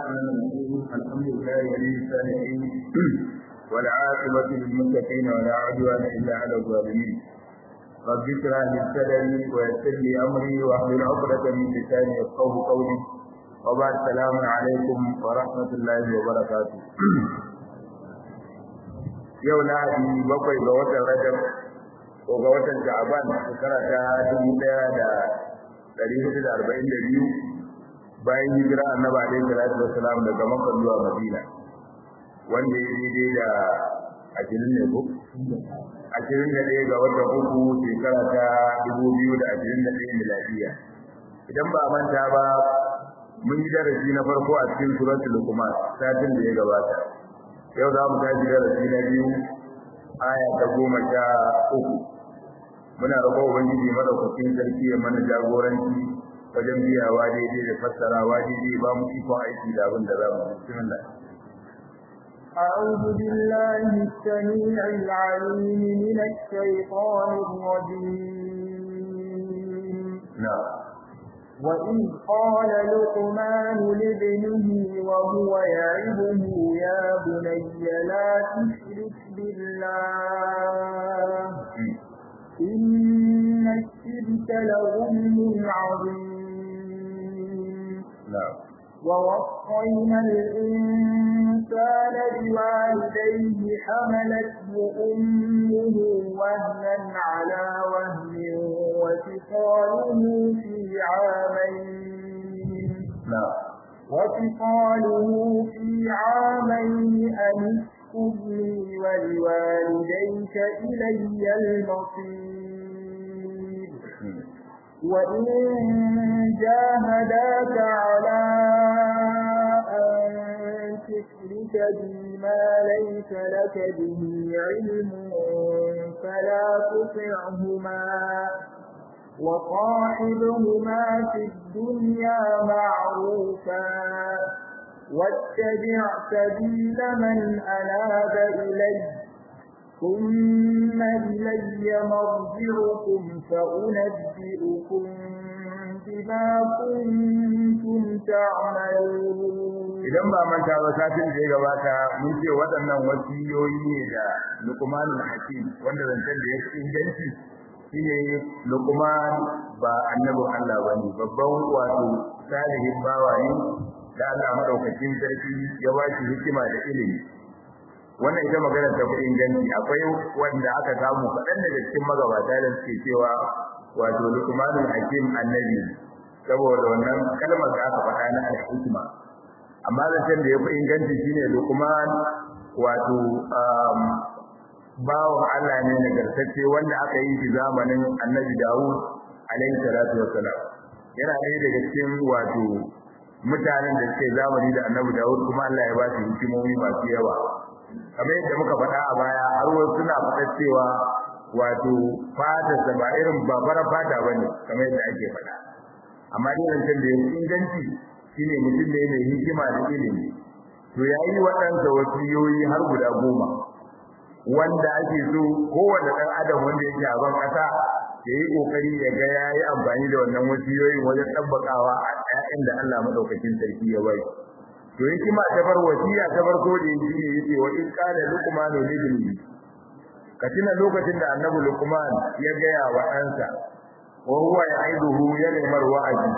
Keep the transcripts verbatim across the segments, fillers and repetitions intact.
الرحمن الرحيم الحمد لله ولي الصالحين والعاقبة للمتقين ولا عدوان إلا على الظالمين رب اشرح لي صدري ويسر لي أمري واحلل عقدة من لساني يفقهوا قولي وبعد السلام عليكم ورحمة الله وبركاته yau lahadi bakwai ga watan rajab ko ga watan sha'ban shekara ta dubu ɗaya da ɗari hudu da arba'in da biyu bayan hijira annabi alaihi salatu wassalam daga makka zuwa madina wanda ya daidai da ashirin ne ko ashirin da ɗaya ga watan uku shekara ta dubu biyu da ashirin da ɗaya miladiya idan ba a manta ba mun yi darasi na farko a cikin suratul luqman satin da ya gabata yau za mu tashi darasi na biyu aya ta goma sha uku muna roƙon ubangiji madaukakin sarki ya mana jagoranci wajen biyawa daidai da fassarawa daidai ba mu ikon aiki da abin da za mu bismillah أعوذ بالله السميع العليم من الشيطان الرجيم نعم وإذ قال لقمان لابنه وهو يعظه يا بني لا تشرك بالله إن الشرك لظلم عظيم نعم ووصينا الإنسان بوالديه حملته أمه وهنا على وهن وفصاله في عامين نعم وفصاله في عامين أن اشكر لي ولوالديك إلي المصير وإن جاهداك على أن تشرك بي ما ليس لك به علم فلا تطعهما وصاحبهما في الدنيا معروفا واتبع سبيل من أناب إلي ثم إلي مرجعكم فأنبئكم بما كنتم تعملون idan ba manta ba satin da ya gabata mun ce waɗannan wasiyoyi ne da Luqmanul Hakim wanda zancen da ya fi inganci shine Luqman ba annabin Allah bane babban wato salihin bawa ne da Allah madaukakin sarki ya ba shi hikima da ilimi wannan ita magana ta kudin ganci akwai wanda aka samu kadan daga cikin magabata da suke cewa wato Luqmanul Hakim annabi saboda wannan kalmar da aka faɗa na al-hikma amma zancen da yafi inganci shine Luqman wato um bawon Allah ne nagartacce wanda aka yi shi zamanin Annabi Dawud alaihi salatu wassalam yana ɗaya daga cikin wato mutanen da suke zamani da Annabi Dawud kuma Allah ya ba shi hikimomi masu yawa kamar yadda muka faɗa a baya har wasu suna faɗa cewa wato fata sa ba irin babbar fata bane kamar yadda ake faɗa amma dai zancen da yake inganci shine mutum ne mai hikima da ilimi to yayi waɗansa wasiyoyi har guda goma wanda ake so kowanne ɗan adam wanda yake a ban ƙasa ya yi ƙoƙari ya ga ya yi amfani da wannan wasiyoyin wajen tabbakawa a ƴaƴan da Allah madaukakin sarki ya bai to hikima ta bar wasiya ta farko da yake ne yace wa in qala luqman li ibnihi ka tuna lokacin da annabi luqman ya ga ya wa ɗansa wa huwa ya'iduhu ya nemar wa'azi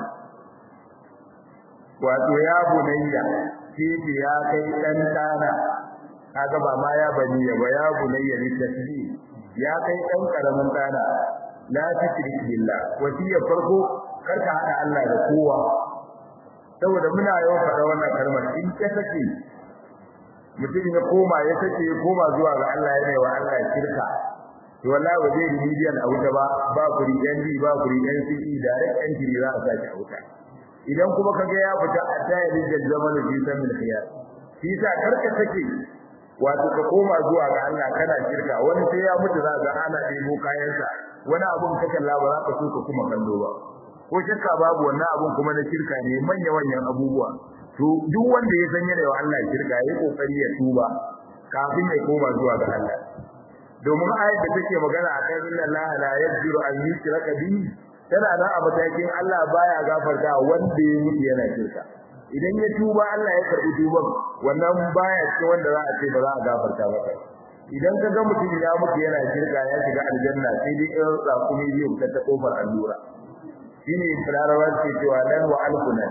wato ya bunayya shi ya kai dan dana kaga ba ma ya bani ya ba ya bunayya litasbih ya kai dan karamin dana la tushrik billah wasiya farko karka hada Allah da kowa saboda muna yawan fada wannan kalmar in ka sake mutum ya koma ya sake ya koma zuwa ga Allah yana wa Allah shirka to wallahi ba zai remedial a wuta ba ba kuri N D ba kuri N C E direct entry za a sake a wuta idan kuma kaga ya fita a tayyib da zaman da bisa min khiyar shi sa karka sake wato ka koma zuwa ga Allah kana shirka wani sai ya mutu za ga ana ɗebo kayansa wani abun ka kalla ba za ka so ka kuma kallo ba ko shakka babu wannan abun kuma na shirka ne manya manyan abubuwa to duk wanda ya san yana wa Allah shirka yayi kokari ya tuba kafin ya koma zuwa ga Allah domin ayat da take magana akan inna Allah la yaghfiru an yushraka bihi tana nan a matakin Allah baya gafarta wanda ya mutu yana shirka idan ya tuba Allah ya karbi tuban wannan baya cikin wanda za a ce ba za a gafarta masa idan ka ga mutum ya mutu yana shirka ya shiga aljanna sai dai in rakumi zai fita ta kofar allura shine firarawa ce cewa lan wa alkuna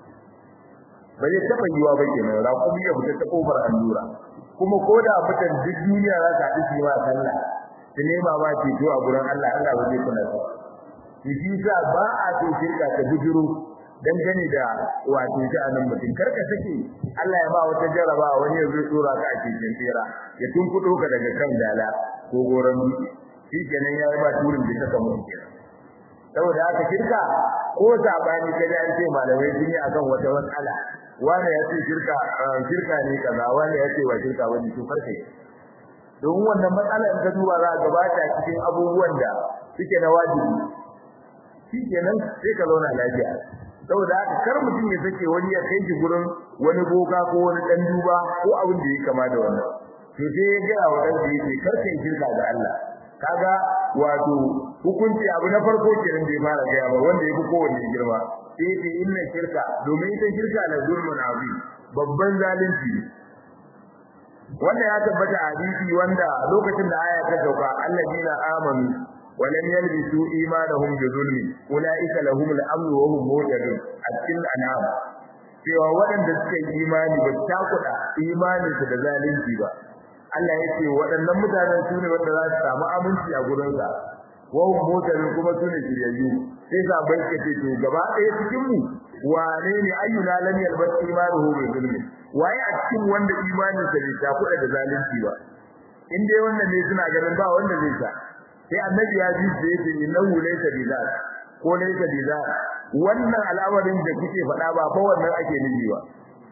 ba zai taba yiwa ba kenan rakumi ya fita ta kofar allura kuma koda fitan duk duniya za ta haɗu ma sallah su nema ma ceto a gurin Allah Allah ba zai kula ba shi sa ba a so shirka ta bujuru dangane da wato sha'anin mutum karka sake Allah ya ba wata jaraba wani ya zo tsora ka a cikin tsira ya tunkudo ka daga kan dala ko goran shi kenan ya ba turin da kaka mun kenan saboda haka shirka ko sabani kaje an ce malamai sun yi akan wata matsala wanda ya ce shirka shirka ne kaza wanda ya ce wa shirka wani to farke don wannan matsala in ka duba za ka gabata cikin abubuwan da suke na wajibi shi kenan sai ka zauna lafiya saboda haka kar mutum ya sake wani ya kai shi gurin wani boka ko wani dan duba ko abin da yake kama da wannan to sai ya ga wa dan da yake kar kai shirka da Allah kaga wato hukunci abu na farko kenan da ya fara ga ba wanda yake kowanne girma sai ce inna shirka domin ita shirka la zulmun azim babban zalunci wanda ya tabbata a hadisi wanda lokacin da aya ta sauka alladina amanu ولم يلبسوا إيمانهم بظلم أولئك لهم الأمن وهم مهتدون أتكلم الأنعام cewa waɗanda suka yi imani ba ta kuɗa imanin su da zalunci ba Allah ya ce waɗannan mutanen su ne wanda za su samu aminci a gurin sa wa hum mutadun kuma su ne shiryayyu sai sa bai ce to gaba ɗaya cikin mu wane ne ayyuna lam yalbas imanuhu bi zulmi waye a cikin wanda imanin sa bai ta kuɗa da zalunci ba in dai wannan ne suna ganin ba wanda zai sa sai annabi ya ji da yake innahu laysa bizar ko laysa bizar wannan al'amarin da kuke faɗa ba fa wannan ake nufi ba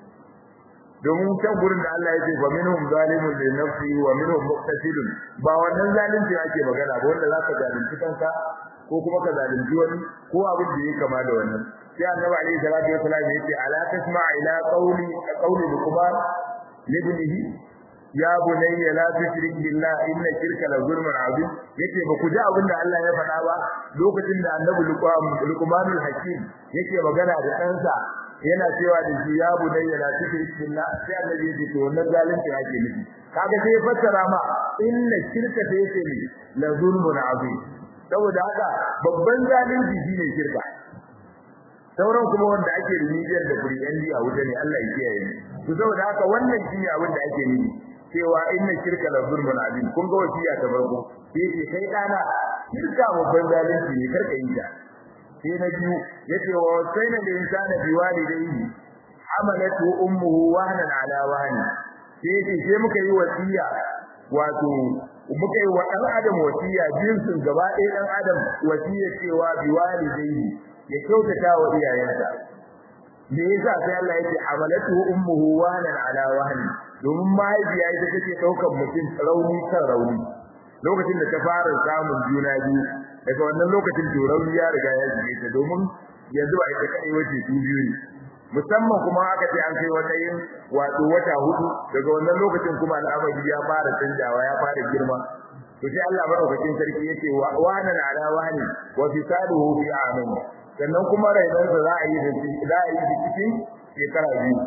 domin can gurin da Allah ya ce fa minhum zalimun li nafsihi wa minhum muqtasidun ba wannan zalunci ake magana ba wanda zaka zalunci kanka ko kuma ka zalunci wani ko abin da yake kama da wannan sai annabi alaihi salatu wasallam ya ce ala tasma ila qawli qawli luqman libnihi ya bunayya la tushrik billah inna shirka la zulmun azim yake ba ku ji abin da Allah ya faɗa ba lokacin da annabi luqmanul hakim yake magana da ɗansa yana cewa da shi ya bunayya la tushrik billah sai annabi ya ce to wannan zalunci yake nufi kaga sai ya fassara ma inna shirka sai yake ne la zulmun azim saboda haka babban zalunci shine shirka sauran kuma wanda ake rinjiyar da kuriyan a wuta ne Allah ya kiyaye to saboda haka wannan shine abin da ake nufi cewa inna shirka la zulmun azim kun ga wasiya ta farko sai ce kai dana shirka babban zalunci ne karka yi ta sai na biyu yace wa wasaina da insana bi walidayhi hamalatu ummuhu wahnan ala wahni sai ce sai muka yi wasiya wato muka yi wa dan adam wasiya jinsin gaba ɗaya dan adam wasiya cewa bi walidayhi ya kyautata wa iyayensa me yasa sai Allah yake hamalatu ummuhu wahnan ala wahni domin mahaifiya ita take daukar mutum rauni kan rauni lokacin da ta fara samun juna biyu daga wannan lokacin to rauni ya riga ya shige ta domin yanzu a ita kai wace su biyu ne musamman kuma aka ce an kai wata yin wato wata hudu daga wannan lokacin kuma al'amari ya fara canjawa ya fara girma to sai Allah madaukakin sarki yake wa wahnan ala wahni wa fisaluhu fi amin sannan kuma raidansa za a yi da za a yi cikin shekara biyu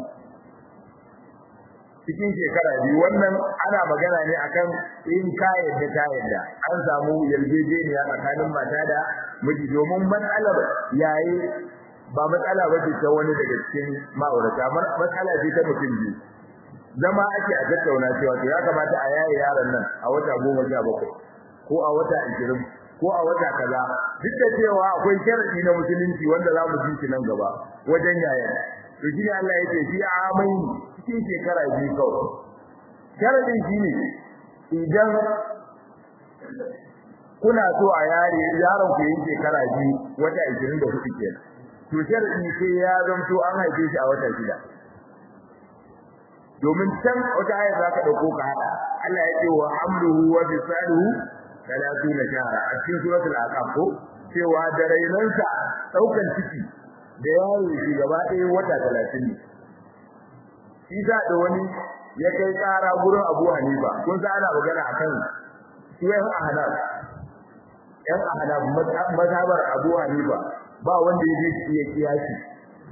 cikin shekara biyu wannan ana magana ne akan in ka yadda ta yadda an samu yarjejeniya tsakanin mata da miji domin matsalar yayi ba matsala ba ce ta wani daga cikin ma'aurata matsala ce ta mutum biyu zama ake a tattauna cewa to ya kamata a yaye yaron nan a wata goma sha bakwai ko a wata ashirin ko a wata kaza duk da cewa akwai sharadi na musulunci wanda za mu ji nan gaba wajen yayan to shi Allah yake shi amai cikin shekara biyu kawai sharadin shi ne idan kuna so a yare yaron ku yin shekara biyu wata ashirin da hudu kenan to sharadi sai ya zanto an haife shi a wata shida domin can wata ayat za ka dauko ka hada Allah yake wa amruhu wa bisaluhu talatuna shahra a cikin suratul aqaf ko cewa da rainansa daukan ciki da yawo shi gaba ɗaya wata talatin ne shi da wani ya kai tsara gurin Abu Hanifa kun sa ana magana akan suwayen ahnaf yan ahnaf mazhabar Abu Hanifa ba wanda ya ji ya kiyasi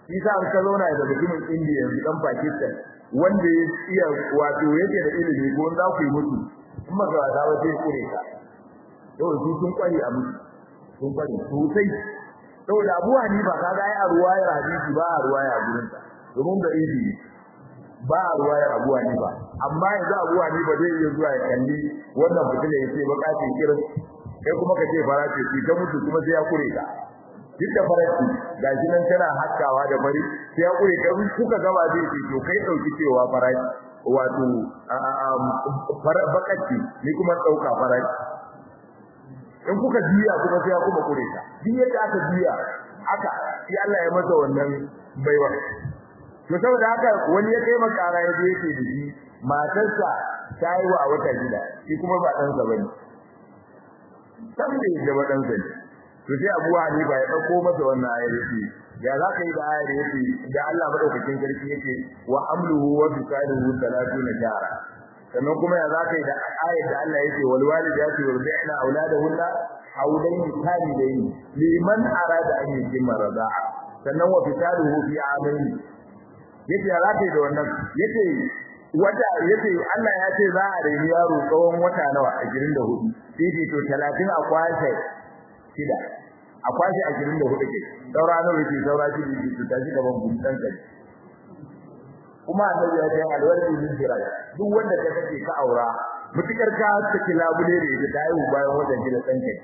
isa an ka zauna da mutumin India da dan Pakistan wanda ya iya wato yake da ilimi ko za ku yi mutu kuma ga wata wace kure ka to su sun kwari a mutu sun kwari sosai saboda Abu Hanifa kaga ai a ruwayar hadisi ba a ruwaya a gurin sa domin da ilimi ba a ruwayar Abu Hanifa amma yanzu Abu Hanifa zai iya zuwa ya kalli wannan fitila yace baka ce kirin kai kuma ka ce farace ki ta mutu kuma sai ya kure ka duk da farace gashi nan tana hakkawa da bari sai ya kure ka kuka gaba zai ce to kai dauki cewa farace wato bakacci ni kuma dauka farace in kuka jiya kuma sai ya kuma kure ka duk yadda aka jiya aka sai Allah ya masa wannan baiwa to saboda haka wani ya kai makara ya je yake da shi matarsa ta yi wa wata gida shi kuma ba dan sa bane san da yake ba dan sa ne to sai Abu Hanifa ya dauko masa wannan ayar yake ya za ka yi da ayar yake da Allah madaukakin sarki yake wa amluhu wa fisaluhu thalathuna shahra sannan kuma ya za ka yi da ayar da Allah yake wal walidatu yurdi'na auladahunna hawlayn kamilayn liman arada an yutimma rida'a sannan wa fisaluhu fi amayn yace ya za ka yi da wannan yace wata yace Allah ya ce za a raini yaro tsawon wata nawa ashirin da hudu sai to talatin a kwashe shida a kwashe ashirin da hudu ke saura nawa yake saura shi to tashi gaban buntan kai kuma annabi ya ce alwalidi min jirai duk wanda ka kace ka aura mutukar ka take labule da ita ta yi bayan wajen gida san kai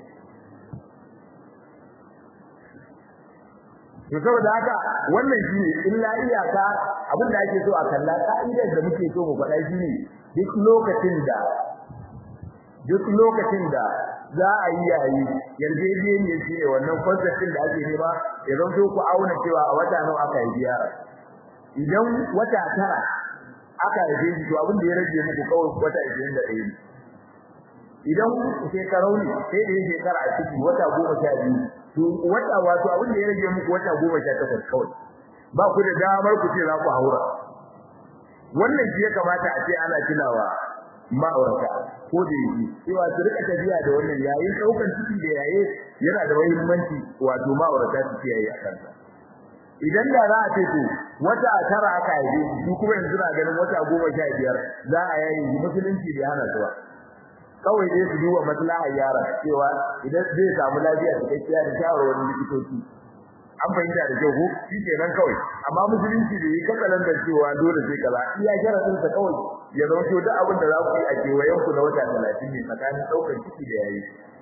to saboda haka wannan shine illa iyaka abin da ake so a kalla ka'idar da muke so mu faɗa shine duk lokacin da duk lokacin da za a yi yayi yarjejeniya shine wannan concept da ake nema ya zanto ku auna cewa a wata nawa aka yi ziyara idan wata tara aka yi to abin da ya rage muku kawai wata ashirin da ɗaya idan shekarau ne sai da shekara a ciki wata goma sha biyu to wata wato abin da ya rage muku wata goma sha takwas kawai ba ku da damar ku ce za ku haura wannan shi ya kamata a ce ana tunawa ma'aurata ko da yake cewa su rika tafiya da wannan yayin daukan ciki da yaye yana da muhimmanci wato ma'aurata su kiyaye a kansa idan da za a ce to wata tara aka yi su kuma yanzu na ganin wata goma sha biyar za a yayi musulunci da hana su ba kawai dai su duba maslahar yara cewa idan zai samu lafiya cikakkiya da shawarwarin likitoci an fahimta da kyau ko shi kenan kawai amma musulunci da yi katsalan da cewa dole sai kaza iya sharadin sa kawai ya zama to duk abin da za ku yi a kewayen ku na wata talatin ne tsakanin daukar ciki da yayi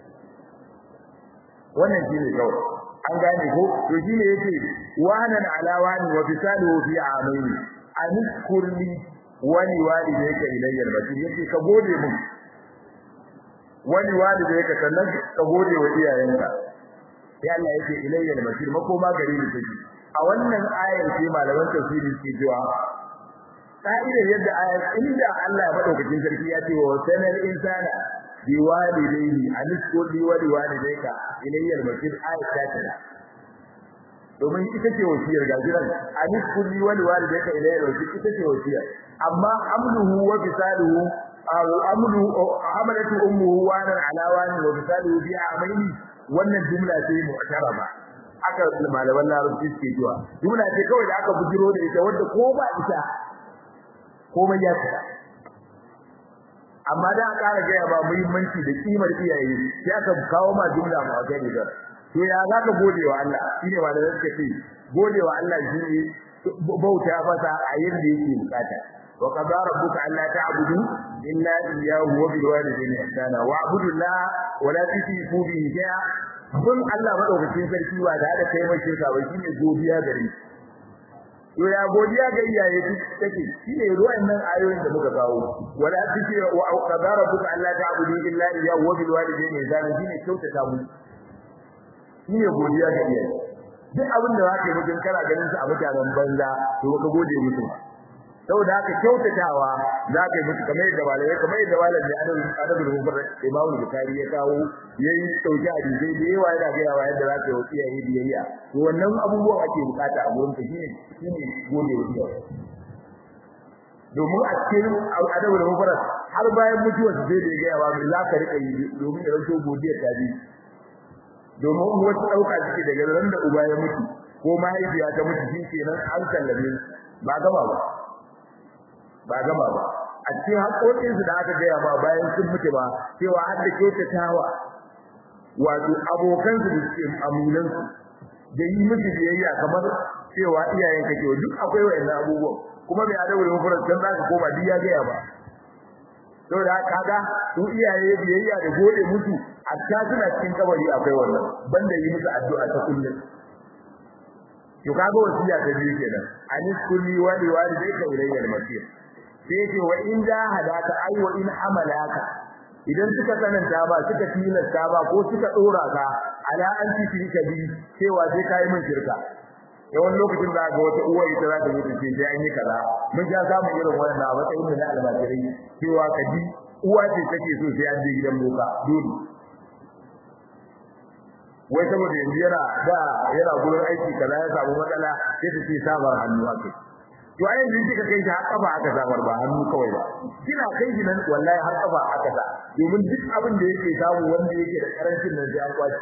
wannan shi ne kawai an gane ko to shi ne yake wahanan alawani wa fisaluhu fi amaini aniskurni wani walidayka ilayya al-masir yake ka gode mun wani walidayka sannan ka gode wa iyayenka sai Allah yake ilayya al-masir makoma gari ne take a wannan ayar ce malaman tafsiri ke cewa ka'idar yadda ayar inda Allah ya madaukakin sarki ya ce wa sanal insana bi walidayhi anishkur li wa liwalidayka ilayya al-masir ayat ta tana domin ita ce wasiyar gajiran anishkur li wa liwalidayka ilayya al-masir ita ce wasiyar amma amluhu wa bisaluhu aw amlu hamalatu ummuhu wa ala wani wa bisaluhu bi amaini wannan jumla ce mu'taraba aka malaman larabci ke cewa jumla ce kawai da aka bujiro da ita wanda ko ba ita komai ya tsaya amma da aka ga ba muhimmanci da kimar iyaye sai aka kawo ma jumla ma gani da to ya zaka gode wa Allah shine ba da zaka ce gode wa Allah shine bauta masa a yanda yake bukata wa qadara rabbuka alla ta'budu illa iyyahu wa bil walidayni ihsana wa'budu Allah wa la tushriku bihi shay'a kun Allah madaukakin sarki wa da hada kai mai shirka ba shine godiya gare to ya godiya ga iyaye take shine ruwan nan ayoyin da muka kawo wala tushi wa qadara rabbuka alla ta'budu illa iyyahu wa bil walidayni ihsana shine kyautata mu shine godiya ga iyaye duk abin da zaka yi mutum kana ganin su a mutanen banza to ka gode musu saboda haka kyautatawa zaka yi musu kamar yadda malai kamar yadda malai adam adam rubutar Imam Bukhari ya kawo yayi dauki hadisi da yawa yana ga yawa yadda zaka yi wasiya yi biyayya to wannan abubuwan ake bukata a gurin ka shine shine gode wa iyaye domin a cikin adam rubutar har bayan mutuwa sai da ga yawa za ka rika yi domin ya rantso godiya ta bi domin wasu dauka ciki daga ran da uba ya mutu ko mahaifiya ta mutu shi kenan an sallame ba gaba ba ba gaba ba a cikin haƙoƙin su da aka gaya ma bayan sun mutu ba cewa har da kyautatawa wato abokan su da suke amunan su da yi musu biyayya kamar cewa iyayen ka ce duk akwai wayannan abubuwan kuma bai adabu da mafarar can za ka koma duk ya gaya ba saboda kaga su iyaye biyayya da gode musu a suna cikin kabari akwai wannan banda yi musu addu'a ta kullum to kaga wasiya ta biyu kenan anis kulli wali walidayka ilayya al-masir sai ce wa in jahadaka ay wa in hamalaka idan suka sananta ba suka tilasta ba ko suka dora ka ala an tushrika bi cewa sai kai mun shirka yawan lokacin da ga wata uwa ita za ta mutu ce sai an yi kaza mun ja samu irin wannan a matsayin na almajirai cewa kaji uwa ce take so sai an je gidan boka dole wai saboda yanzu yana da yana gurin aiki kaza ya samu matsala sai ta ce sabar hannu ake to ai yanzu kika kai shi har kafa aka sabar ba hannu kawai ba kina kai shi nan wallahi har kafa aka sa domin duk abin da yake samu wanda yake da karancin nan sai an kwaci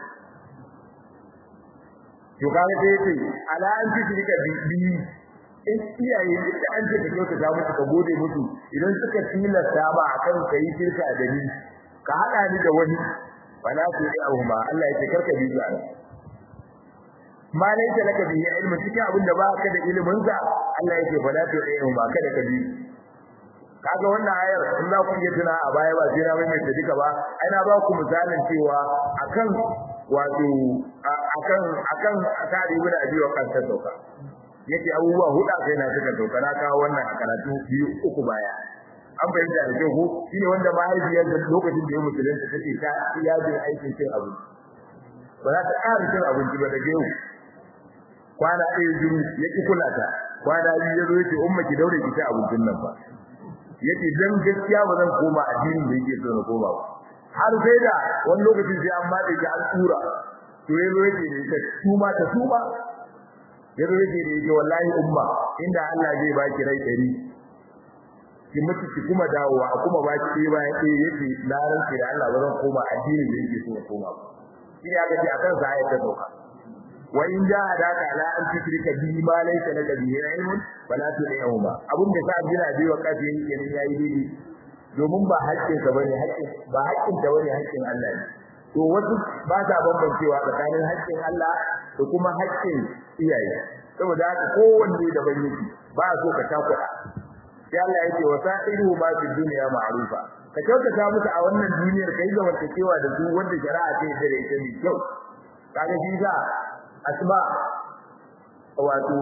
to kaga sai yace ala an tushrika bi in iyaye da an ce ka kyauta ta musu ka gode musu idan suka tilasta ba akan kai shirka da ni ka hada ni da wani wala tu ya'huma Allah yake karka bi zuwa ma ne ta laka bi ilmi cikin abin da baka da ilimin sa Allah yake fala tu ya'huma kada ka bi kaga wannan ayar in za ku iya tuna a baya ba sai na mai ta duka ba ai na ba ku misalin cewa akan wato akan akan asari ibn abi waqas ta sauka yake abubuwa huda sai na suka sauka na kawo wannan a karatu biyu uku baya an bayyana da kyau shine wanda mahaifiyar da lokacin da ya musulunta take ta iyajin aikin cin abu ba za ta ƙara cin abinci ba da yau kwana ɗaya juru yake kula ta kwana biyu ya zo yace umma ki daure ki ci abincin nan ba yace dan gaskiya ba zan koma addinin da yake so na koma ba har sai da wani lokacin sai an made ki an tsura to yazo yake da ita tuma ta tuma yazo yake da ita wallahi umma inda Allah zai baki rai dari ki mutu ki kuma dawowa a kuma baki sai bayan sai yake na ranke da Allah ba zan koma addinin da yake so na koma ba shi ya ga akan sa ayata doka wa in jahadaka ala an tushrika bi ma laysa laka bihi ilmun fala tu'ihuma abun da sa bila bi wa kafi yake ne yayi dai domin ba haƙƙin sa bane haƙƙin ba haƙƙin ta bane haƙƙin Allah ne to wasu ba ta bambancewa tsakanin haƙƙin Allah da kuma haƙƙin iyaye saboda haka kowanne da ban yake ba so ka takura sai Allah yake wa sa'iru ma fi dunya ma'rufa ka kyautata musu a wannan duniyar kai ga wata cewa da su wanda shari'a ta yi da ita ne kyau kaga shi za asma wato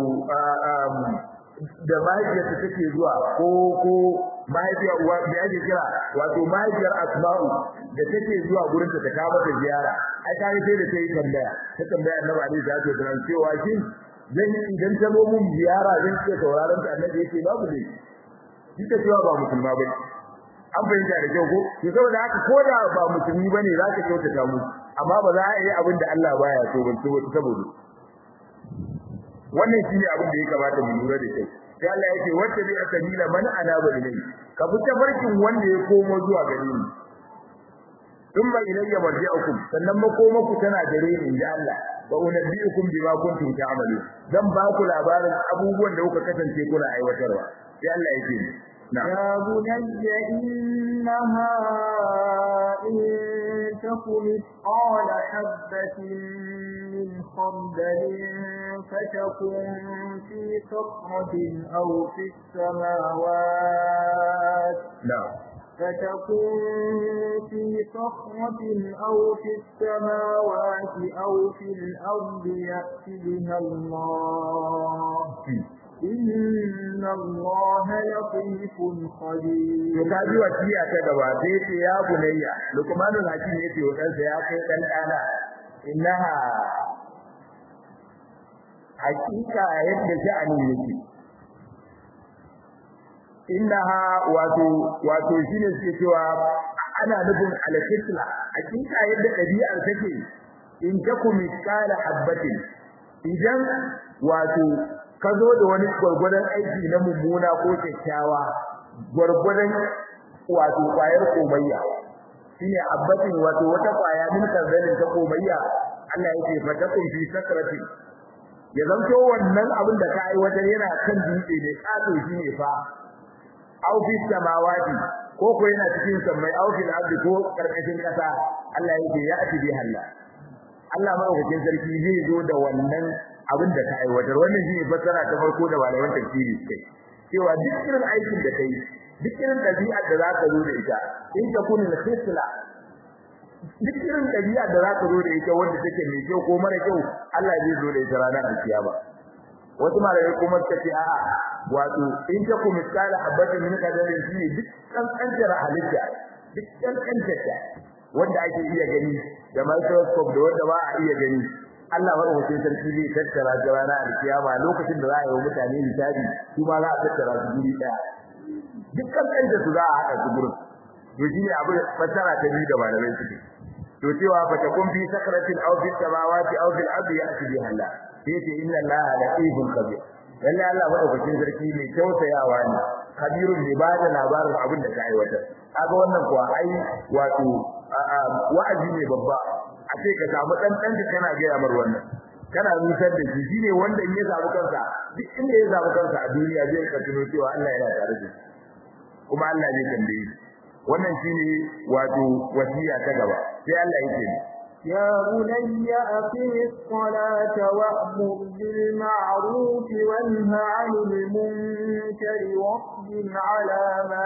da mahaifiyarta take zuwa ko ko mahaifiyar uwa da ake kira wato mahaifiyar asma'u da take zuwa gurin ta ta kawo ta ziyara ai ta sai da tayi tambaya ta tambaya annabi Ali da ta tana cewa shin zan idan ta zo mun ziyara zan ce tauraron ta annabi yake babu ne kika cewa ba musulma bane an bayyana da kyau ko to saboda haka ko da ba musulmi bane za ka kyautata mu amma ba za a yi abin da Allah baya so ba saboda wannan shine abin da ya kamata mu lura da kai sai Allah yake wacce bi asabila man anaba ilai ka bi tafarkin wanda ya komo zuwa gare ni thumma ilayya marji'ukum sannan makomaku tana gare ni inda Allah wa unabbi'ukum bima kuntum ta'malu dan ba ku labarin abubuwan da kuka kasance kuna aiwatarwa sai Allah yake يا بني إنها إن تك مثقال حبة من خردل فتكن في صخرة أو في السماوات نعم فتكن في صخرة أو في السماوات أو في الأرض يأت بها الله إن الله لطيف خبير. يكادي وكيا كذا بيت يا بني لقمان الحكيم يتي وكان يا كان أنا إنها حقيقة يد شأن يتي إنها واتو واتو شين سوى أنا نبون على كسلة حقيقة يد قدية الفكي إن تكن مثقال حبة إذا واتو ka zo da wani gurgurdan aiki na mummuna ko kyakkyawa gurgurdan wato kwayar komayya shine abbatin wato wata kwaya min kazalin ta komayya Allah yake fatakun fi sakrati ya zanto wannan abin da ka aiwatar yana kan dutse ne kato shi ne fa aw fi samawati ko ko yana cikin sammai aw fil ardi ko karkashin kasa Allah yake ya ati bi halla Allah madaukakin sarki zai zo da wannan abin da ka aiwatar wannan shine fassara ta farko da malaman tafsiri kai cewa duk irin aikin da kai duk irin dabi'ar da zaka zo da ita in ta kun al-khisla duk irin dabi'ar da zaka zo da ita wanda take mai kyau ko mara kyau Allah zai zo da ita ranar alkiyama wasu malamai kuma suka ce a'a wato in ta kun misala habatin min kadarin shine duk kankantar halitta duk kankantar wanda ake iya gani da microscope da wanda ba a iya gani Allah madaukakin sarki zai tattara ta rana alkiyama lokacin da za a yi wa mutane hisabi su ma za a tattara su guri daya dukkan kanta su za a haɗa su gurin to shi ne abin fassara ta biyu da malamai suke to cewa fa takun fi sakratin aw fi samawati aw fil ardi ya'ti biha Allah sai ce inna Allah latifun khabir lalle Allah madaukakin sarki mai tausayawa ne kabirun ne ba da labarin abin da ka aiwatar kaga wannan kuwa ai wato wa'azi ne babba a ce ka samu dan dan da kana ga yamar wannan kana nusar da shi shine wanda in ya samu kansa duk inda ya samu kansa a duniya zai ka tuno cewa Allah yana tare da shi kuma Allah zai tambaye shi wannan shine wato wasiya ta gaba sai Allah yake يا بني أقم الصلاة وأمر بالمعروف وانه عن المنكر واصبر على ما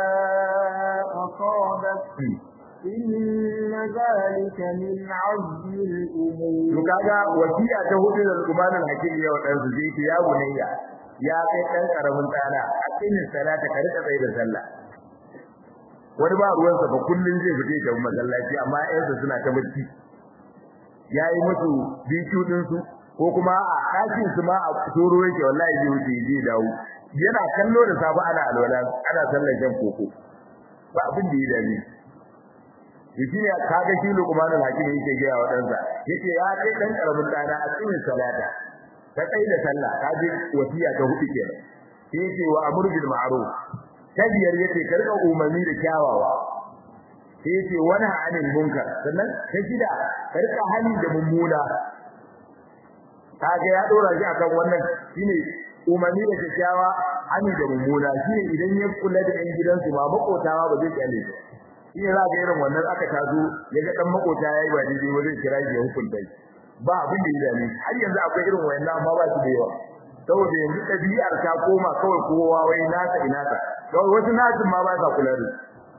أصابك إن ذلك من عزم الأمور. لكذا وكيا تهود القرآن الحكيم يا وتنزيك يا بني يا كيكن كرمن تانا أقم الصلاة كرت غير الصلاة. wani ba ruwansa ba kullun zai fite ga masallaci amma ƴansa suna ta bacci yayi musu bitu din su ko kuma a ɗakin su ma a turo yake wallahi zai wuce zai dawo yana kallo da safa ana alwala ana sallar jan koko ba abin da ya dani shi ne kaga shi Luqman al-Hakim yake ga wa dansa yace ya kai dan karamin dana a cikin salata ka kai da sallah kaji wasiya ta hudu kenan yace wa amru bil ma'ruf tabiyar yace ka rika umarni da kyawawa yace wani anil munkar sannan ka gida ka rika hali da mummuna kaga ya dora shi akan wannan shine umarni da kyawawa hali da mummuna shine idan ya kula da ɗan gidansu ba makotawa ba zai kyale shi ne za ga irin wannan aka tazo ya ga dan makota yayi ba daidai ba zai kira shi ya hukunta shi ba abin da ya dame har yanzu akwai irin wayannan amma ba su da yawa saboda yanzu ɗabi'ar ta koma kawai kowa wai nasa ina ta kawai wasu nasu ma ba sa kula da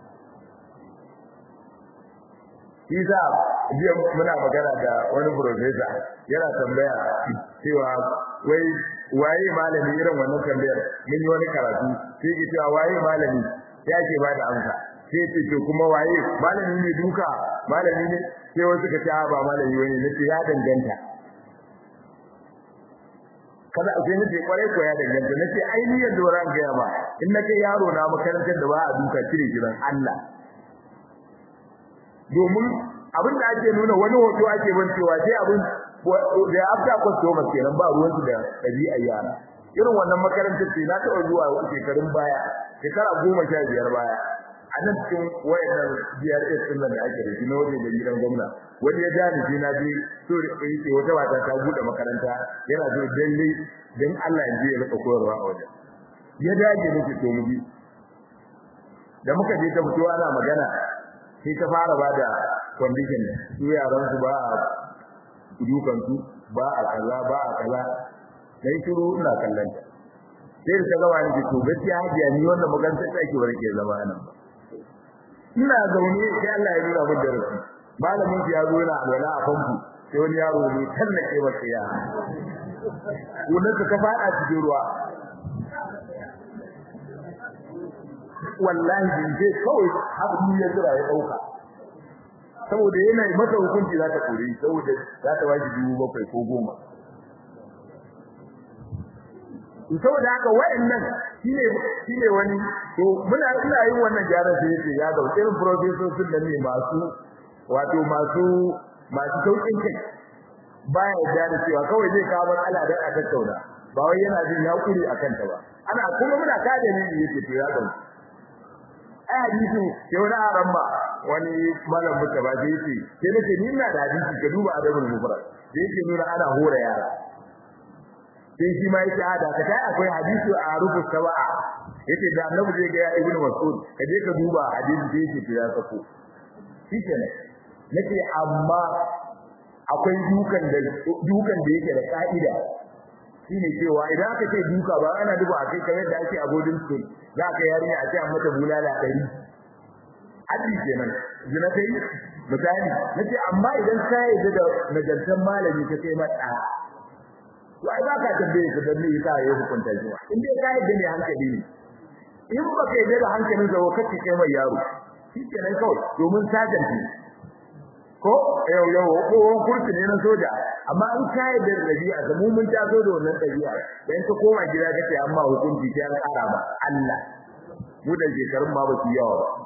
shi sa jiya muna magana da wani professor yana tambaya cewa wai waye malami irin wannan tambayar mun yi wani karatu sai ke cewa waye malami ya ke ba da amsa sai ce to kuma waye malami ne duka malami ne sai wasu ka ce ba malami wani ne ya danganta kada a sai nace kwarai ko ya danganta nace ai ni yadda ran ga ba in nake yaro na makarantar da ba a duka cire gidan Allah domin abin da ake nuna wani hoto ake ban cewa sai abin da afta customer kenan ba ruwan su da dabi'a yara irin wannan makarantar ce na taɓa zuwa shekarun baya shekara goma sha biyar baya a nan cikin wayannan B R S din da ake da shi na wajen da gidan gwamna wani ya gane shi na je so da yake wata wata ta bude makaranta yana so dalle dan Allah ya je ya rika koyarwa a wajen ya dage nake to mu bi da muka je ta fito ana magana sai ta fara bada condition su yaran su ba a dukan su ba a kaza ba a kaza sai shiru ina kallon ta sai ta gaba ni to gaskiya hajiya ni wannan makarantar ta ke barke zama nan ba ina zaune sai Allah ya nuna min darasi malamin ya zo yana alwala a famfu sai wani yaro ne tallake masa ya wannan ka fada cikin ruwa wallahi din je kawai abu ya jira ya dauka saboda yana masa hukunci za ta kore saboda za ta waji dubu bakwai ko goma saboda haka wayannan shine shine wani to muna ina yin wannan gyaran sai yace ya ga irin professor sun da ne masu wato masu masu saukin kai baya da cewa kawai zai kawo matsala dan a tattauna ba wai yana jin yakuri akan ta ba ana kuma muna kada ne yake to ya ga ai hadisi sai wani aran ba wani malam muka ba sai yace sai nake ni ina da hadisi ka duba adabul mufrad sai yake nuna ana hore yara sai shi ma yake hada ka tai akwai hadisi a rubu sawa'a yace da annabi zai ga ibnu mas'ud ka je ka duba hadisi da yake ya sako shikenan nace amma akwai dukan da dukan da yake da ka'ida shine cewa idan aka ce duka ba ana duba akai kamar da ake a boarding school za ka yarinya a ce an mata bulala ɗari hadisi kenan zina kai misali nace amma idan ka yi da nagartan malami ka kai mata to ai ba ka tambaye ka dan me yasa ya hukunta shi ba in dai ka yi da ne hankali ne in ba ka yi da hankalin sa kace kai mai yaro shikenan kawai domin sajanci ko yau yau ko kurti ne na soja amma in ka yi da rabi'a da mu mun taso da wannan dabi'a dan ka koma gida kace amma hukunci sai an kara ba Allah mu da shekarun ma ba su yawa ba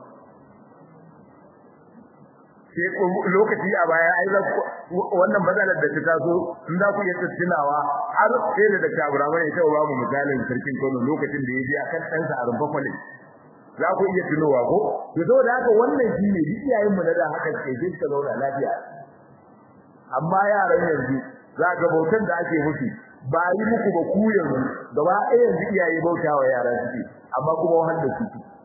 sai lokaci a baya ai wannan matsalar da ta taso in za ku iya tunawa har sai da Dr. Abraham ya tawo babu misalin sarkin Kano lokacin da ya je akan dan sa a rumfa kwale za ku iya tunowa ko to saboda haka wannan shine iyayen mu na da haka sai sai ka zauna lafiya amma yaran yanzu za ga bautan da ake musu ba yi muku ba ku yanzu gaba ɗaya yanzu iyaye bautawa yara suke amma kuma wahal da su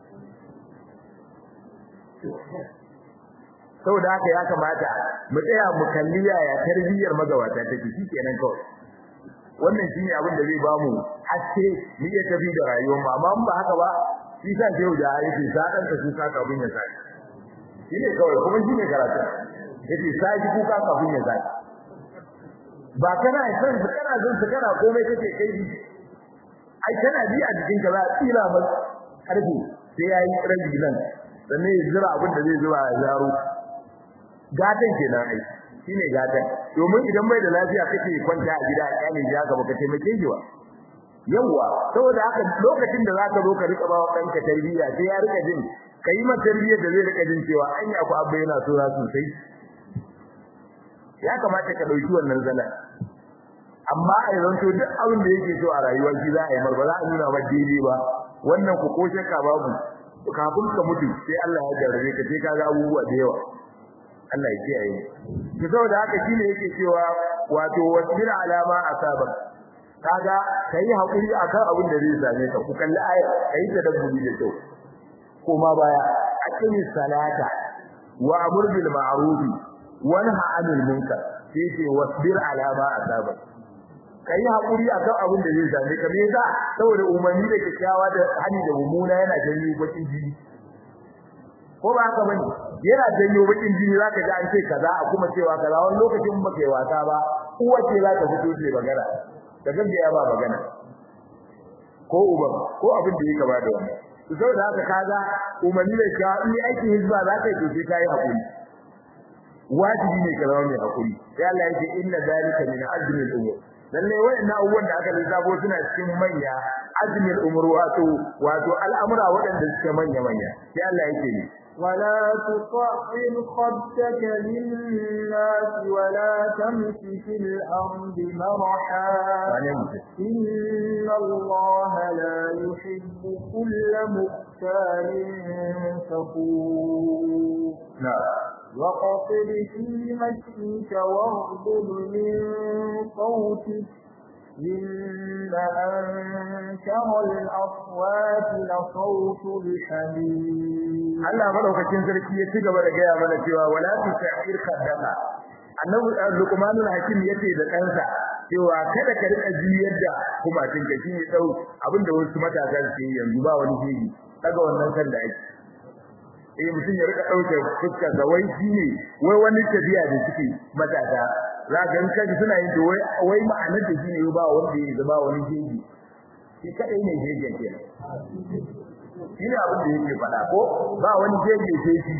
saboda haka ya kamata mu tsaya mu kalli yaya tarbiyyar magawata take shikenan kawai wannan shine abin da zai bamu haske mu iya tafi da rayuwar mu amma ba haka ba shi sa sai da yake sadan ka su saka abin ya sai shine kawai kuma shine karatu yace sai ku ka abin ya sai ba kana san su kana zan su kana komai kake kai ai kana bi a cikin ka za a tsira ba karfi sai yayi rabi nan sannan ya zira abin da zai zuba ya zaro gatan kenan ai shine gatan domin idan bai da lafiya kake kwanta a gida a kane ji haka baka taimake shi ba yawa saboda haka lokacin da zaka zo ka rika ba wa danka tarbiyya sai ya rika jin kai ma tarbiyyar da zai rika jin cewa an yi abu abba yana so za sosai ya kamata ka dauki wannan zala amma a yanzu duk abin da yake so a rayuwa shi za a yi ba za a nuna ba daidai ba wannan ku ko shakka babu kafin ka mutu sai Allah ya jarrabe ka sai ka ga abubuwa da yawa Allah ya kiyaye ki saboda haka shine yake cewa wato wasbir alama asaba kaga kai hakuri akan abin da zai same ka ku kalli ayat kai ta dabbobi da kyau kuma baya aqimi salata wa amur bil ma'ruf wa nahy 'anil munkar sai wasbir alama asaba kai hakuri akan abin da zai same ka me yasa saboda umarni da kyakkyawa da hani da mumuna yana janyo bakin jini ko ba haka bane yana janyo bakin jini zaka ji an ce kaza a kuma cewa kaza wani lokacin ba kai wasa ba uwa ce za ta fito ce magana da ganda ya ba magana ko uban ko abin da yake ba da wannan to saboda haka kaga umarni da ka in aikin hizba za ka yi sai kai hakuri wajibi ne ka zama mai hakuri sai Allah yake inna zalika min azmi al-umur lalle wayannan abubuwan da aka lissafo suna cikin manya azmi al-umur wato wato al'amura waɗanda suke manya manya sai Allah yake ne ولا تصعر خدك للناس ولا تمش في الأرض مرحا إن الله لا يحب كل مختال فخور وقصد في مشيك واغضب من صوتك إن أنكر الأصوات لصوت الحميد Allah madaukakin sarki ya ci gaba da gaya mana cewa wala tusa'ir qaddaka annabi Luqmanul Hakim yace da kansa cewa kada ka rika jiyar da kuma tin ka shine dau abinda wasu matasa suke yanzu ba wani jiji daga wannan kan da ake eh mutum ya rika dauke fuskar da wai shine wai wani tabiya da suke matasa za ga in kaji suna yin wai wai ma'anar da shine ba wanda ya ba wani jiji shi kadai ne jiji kenan shine abin da yake fada ko ba wani jiji sai shi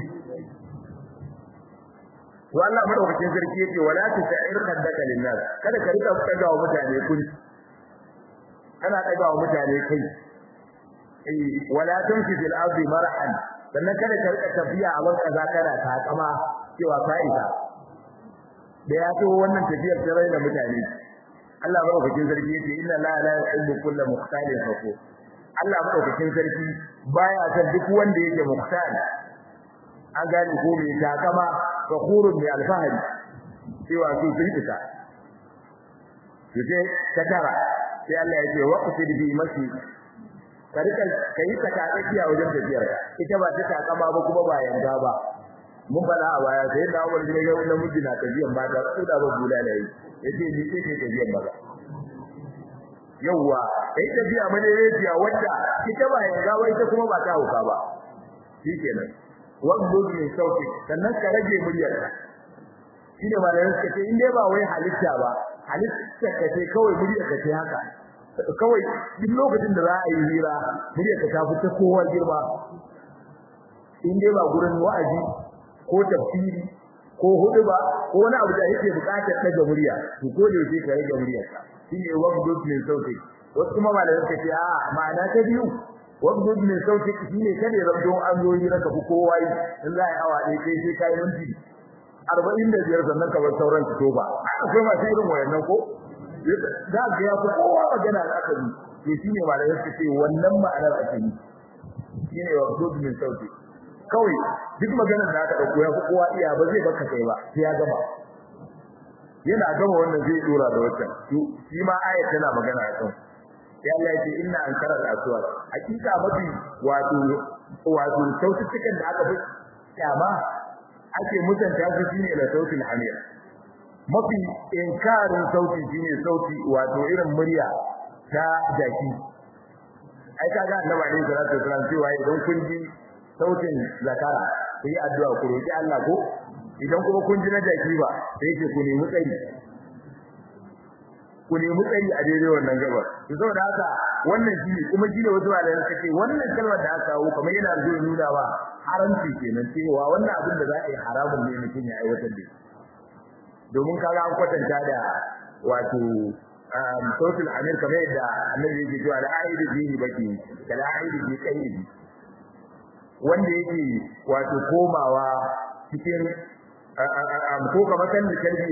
to Allah madaukakin sarki yake wala tusa'ir qaddaka linnas kada ka rika daga wa mutane kun kana daga wa mutane kai eh wala tamshi fil ardi marhan sannan kada ka rika tafiya a ban kaza kana ta kama cewa fa'ida da ya to wannan tafiyar ta raina mutane Allah madaukakin sarki yake inna la la yuhibbu kulla mukhtalin fakhur Allah madaukakin sarki baya san duk wanda yake mukhtal an gani ko mai takama fakhurun bi alfahari cewa su sun isa yace ta tara sai Allah ya ce waqsid bi mashi karika kai ka ta tsakiya wajen tafiyar ita ba ta takama ba kuma ba yanga ba mun fada a baya sai da Umar ne ga namiji na tafiyan ba da su da ba bulala yi yace ni ce ke tafiyan ba yawa kai tafiya mane yace wanda ita ba yanga ba ita kuma ba ta hauka ba shikenan wanda ne sauki sannan ka rage muryar shi ne malamin suka ce in dai ba wai halitta ba halitta ka ce kawai muryar ka ce haka kawai duk lokacin da za a yi hira muryar ka ta fita kowa girma in dai ba gurin wa'azi ko tafsiri ko huduba ko wani abu da yake bukatar daga murya to ko da yake ka rage muryar ka shine waqdud min sauti wasu kuma malamin suka ce a ma'ana ta biyu waqdud min sauti shine kada ya zamto an zo hira ka fi kowa yi in za a yi awa ɗaya kai sai kai minti arba'in da biyar sannan ka bar sauran ki to ba akwai masu irin wayannan ko da ga ya fi kowa magana da aka yi to shine malamai suka ce wannan ma'anar ake yi shine waqdud min sauti kawai duk maganar da aka dauko ya fi kowa iya ba zai baka kai ba sai ya gama yana gama wannan zai dora da wannan to shi ma ayat tana magana a kan sai Allah ya ce inna ankara al-aswar hakika mafi wato wato sautukan da aka fi kyama ake mutunta su shine da sautin hamir mafi inkarin sauti shine sauti wato irin murya ta jaki ai kaga annabi alaihi salatu wasallam cewa idan kun ji sautin zakara ku yi addu'a ku roki Allah ko idan kuma kun ji na jaki ba sai ce ku nemi tsari ku nemi tsari a daidai wannan gaba to saboda haka wannan shi kuma shi ne wasu malayan suka ce wannan kalmar da aka kawo kamar yana zuwa nuna ba haramci kenan cewa wannan abin da za a yi haramun ne mutum ya aiwatar da shi domin kaga an kwatanta da wato sautul amir kamar yadda annabi yake cewa da aidu bihi baki da aidu bi kaidi wanda yake wato komawa cikin ko kamar kan kalbi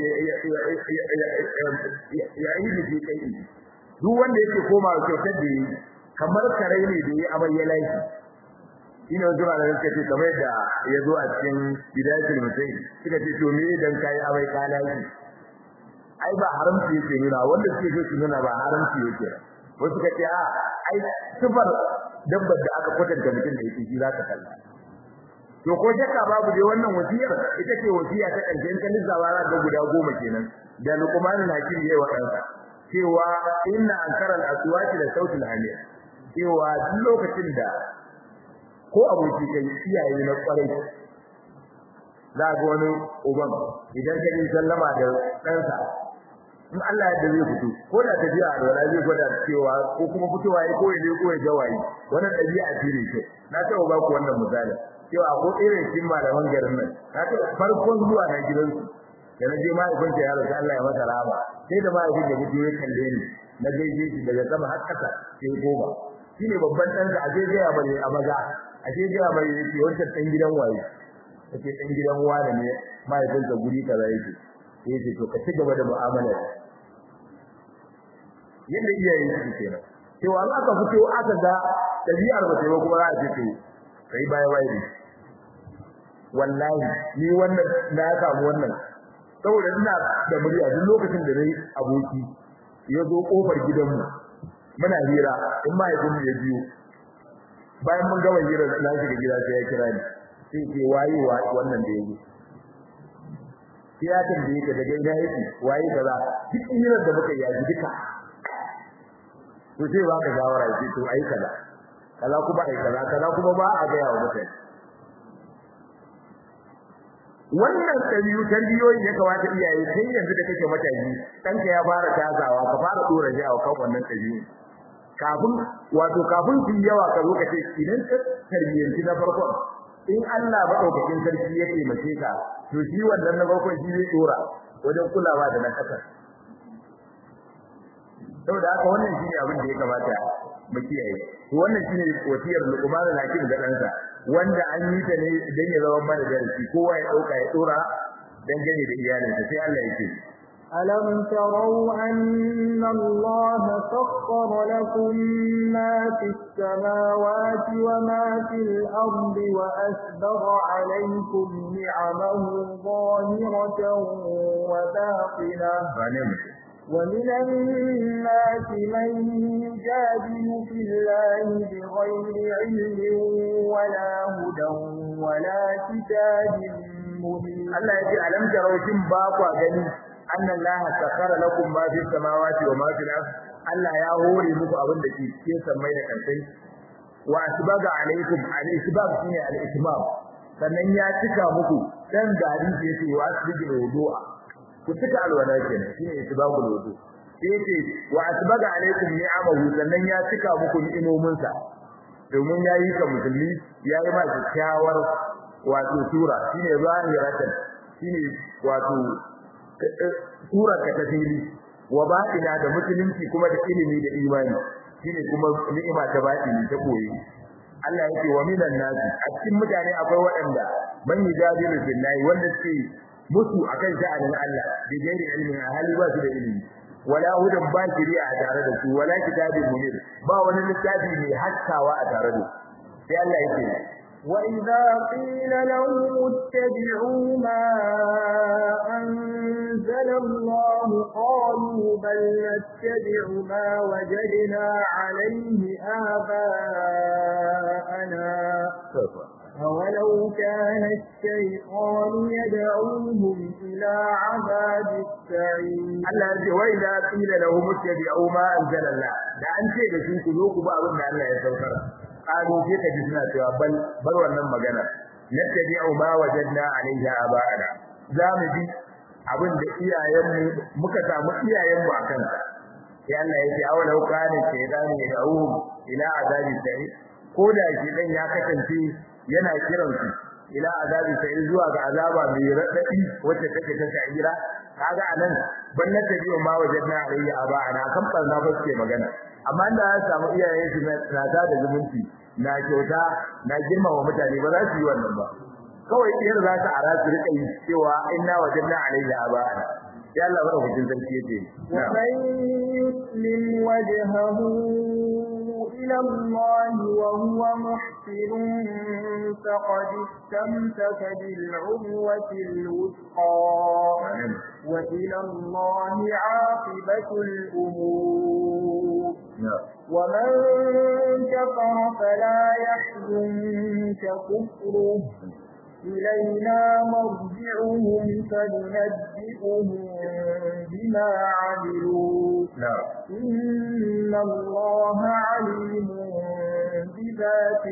ya aidu bi kaidi duk wanda yake komawa kyautar da kamar kare ne da ya amarya laifi ina zuwa da kake kamar da yazo a cikin bidayatul mutai suka ce to me dan kai abai kana yi ai ba haramci yake nuna wanda suke so su nuna ba haramci yake wasu suka ce a ai sifar dabbar da aka kwatanta mutum da yake shi zaka kalla to ko shakka babu dai wannan wasiyar ita ce wasiya ta karshen kan zawara ga guda goma kenan da Luqman Hakim yayi wa kansa cewa inna ankaral aswati da sautul hamir cewa duk lokacin da ko aboki kai iyaye na kwarai za ga wani uban idan ka yi sallama da ɗansa in Allah ya dace fito ko da tafiya da wala zai gwada cewa ko kuma fitowa yayi ko yayi ko ya jawayi wannan dabi'a ce ne ce na ta ba ku wannan misali cewa ko irin cikin malaman garin nan na ta farkon zuwa na gidansu da na je ma ibn ta yaro sai Allah ya masa rahama sai da ma ibn ya fito ya kalle ni na gaije shi daga sama har kasa sai goma shine babban dan da aje ga bane a maza aje ga mai yake wancan dan gidan waye yake dan gidan wani ne mahaifinsa guri kaza yake yake to ka ci gaba da mu'amala yadda iyayen su kenan cewa za ka fito aka ga dabi'ar ba sai ba kuma za a ce to kai baya baya ne wallahi ni wannan na samu wannan saboda ina da murya duk lokacin da nayi aboki ya zo kofar gidanmu muna hira in mahaifinmu ya biyo bayan mun gama hira na shiga gida sai ya kira ni sai ce waye wannan da yake sai ya tambaye ka daga ina yake waye kaza duk hirar da muka yi duka to sai ba ka shawara sai to ai kaza kaza kuma ai kaza kaza kuma ba a ga yawa mutane wannan tabiyu tarbiyoyi ya kawata iyaye sai yanzu da kake mataji danka ya fara tazawa ka fara dora shi a kan wannan tabiyu kafin wato kafin su yawa ka zo ka ce idan ka tarbiyanci na farkon in Allah madaukakin sarki ya taimake ka to shi wannan na farkon shi zai dora wajen kulawa da na kasar saboda haka wannan shine abin da ya kamata mu kiyaye to wannan shine wasiyar Luqman al-Hakim ga ɗansa wanda an yi ta ne dan ya zama mana darasi kowa ya dauka ya dora dan gane da iyalinsa sai Allah ya ce ألم تروا أن الله سخر لكم ما في السماوات وما في الأرض وأسبغ عليكم نعمه ظاهرة وباطنة ومن الناس من يجادل في الله بغير علم ولا هدى ولا كتاب مبين. الله يجي ألم تروا كم باقوا gani أن الله سخر لكم ما في السماوات وما في الأرض. Allah ya hore muku abin da ke cikin samai da kansai wa asbaga alaikum al-isbab shine al-ismam sannan ya cika muku dan gari da yake wa asbigil wudu'a ku cika alwala kenan shine isbagul wudu yake wa asbaga alaikum ni'amahu sannan ya cika muku ni'imomin sa domin yayi ka musulmi yayi ma kyakkyawar wato sura shine zahiratan shine wato sura ka tafili wa batina da musulunci kuma da ilimi da imani shine kuma ni'ima ta batini ta koyi Allah yake wa minan nasi a cikin mutane akwai waɗanda ban yujadilu billahi wanda suke musu akan sha'anin Allah bi gairi ilmin hali ba su da ilimi wala hudan ba shari'a a tare da su wala kitabin munir ba wani littafi mai haskawa a tare da su sai Allah yake وإذا قيل لهم اتبعوا ما أنزل الله قالوا بل نتبع ما وجدنا عليه آباءنا أولو كان الشيطان يدعوهم إلى عذاب السعير. الله يقول وإذا قيل لهم اتبعوا ما أنزل الله da an ce da su ku zo ku ba abin da Allah ya saukar قالوا sai ka ji suna cewa bal bar wannan magana nattabi'u ma wajadna alayhi aba'ana zamu bi abin da iyayenmu muka samu iyayenmu akan sa sai Allah ya ce awalau kana shaytanu yad'uhum ila azabi sa'ir ko da shi dan ya kasance yana kiran su ila azabi sa'ir zuwa ga azaba mai radadi wacce take ta sa'ira kaga anan ban nattabi'u ma wajadna alayhi aba'ana kan barna ba suke magana amma da ya samu iyayen su na da zumunci na kyauta na girmama mutane ba za su yi wannan ba kawai iyar za ta ara su rika yi cewa inna wajadna alayhi aba'ana ya Allah bada hujjin sarki yace wa man yuslim wajhahu ila Allah wa huwa muhsin faqad istamsaka bil 'urwati al-wuthqa wa ila Allah 'aqibatul umur ومن كفر فلا يحزنك كفره إلينا مرجعهم فننبئهم بما عملوا إن الله عليم بذات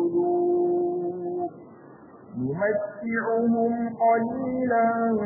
الصدور نمتعهم قليلا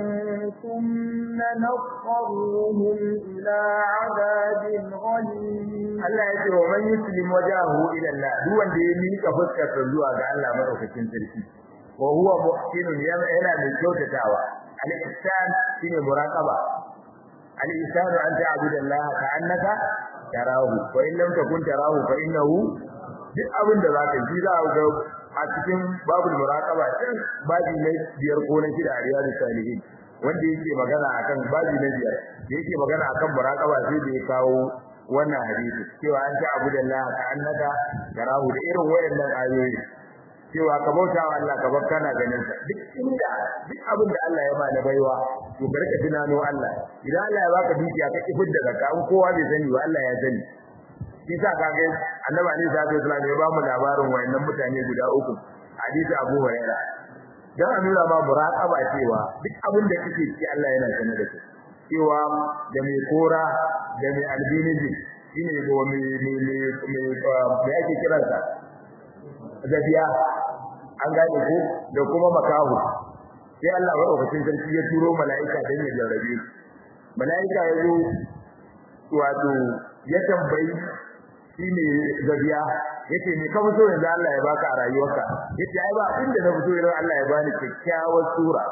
ثم نضطرهم إلى عذاب غليظ. Allah ya ce wa man yuslim wajahu ila Allah duk wanda ya mika fuskarsa zuwa ga Allah madaukakin sarki wa huwa muhsinun yana da kyautatawa al-ihsan shine muraqaba al-ihsan an ta'budu Allah ka'annaka tarahu wa in lam takun tarahu fa innahu duk abin da zaka ji za ga a cikin babul muraqaba din babi ne biyar ko na shida a riyadu salihin wanda yake magana akan babi na biyar da yake magana akan muraqaba sai da ya kawo wannan hadisi cewa an ta abu da Allah ka annaka garahu da irin wayannan ayoyi cewa ka bauta wa Allah ka bar kana ganin sa duk inda duk abin da Allah ya ba da baiwa to barka tunano Allah idan Allah ya baka dukiya ka kifin da zakka an kowa bai sani ba Allah ya sani shi sa kaga Annabi Ali sallallahu alaihi wasallam ya ba mu labarin wayannan mutane guda uku hadisi Abu Hurairah dan a nuna ma muraqaba cewa duk abin da kake ci Allah yana sanar da kai cewa da mai kora da mai albinism shine go mai mai mai mai ake kiransa da biya an gane ko da kuma makahu sai Allah madaukakin sarki ya turo mala'ika dan ya jarrabe mala'ika ya zo wato ya tambayi shine zabiya yace me ka fito yanzu Allah ya baka a rayuwarka yace ai ba inda na fito yanzu Allah ya bani kyakkyawar sura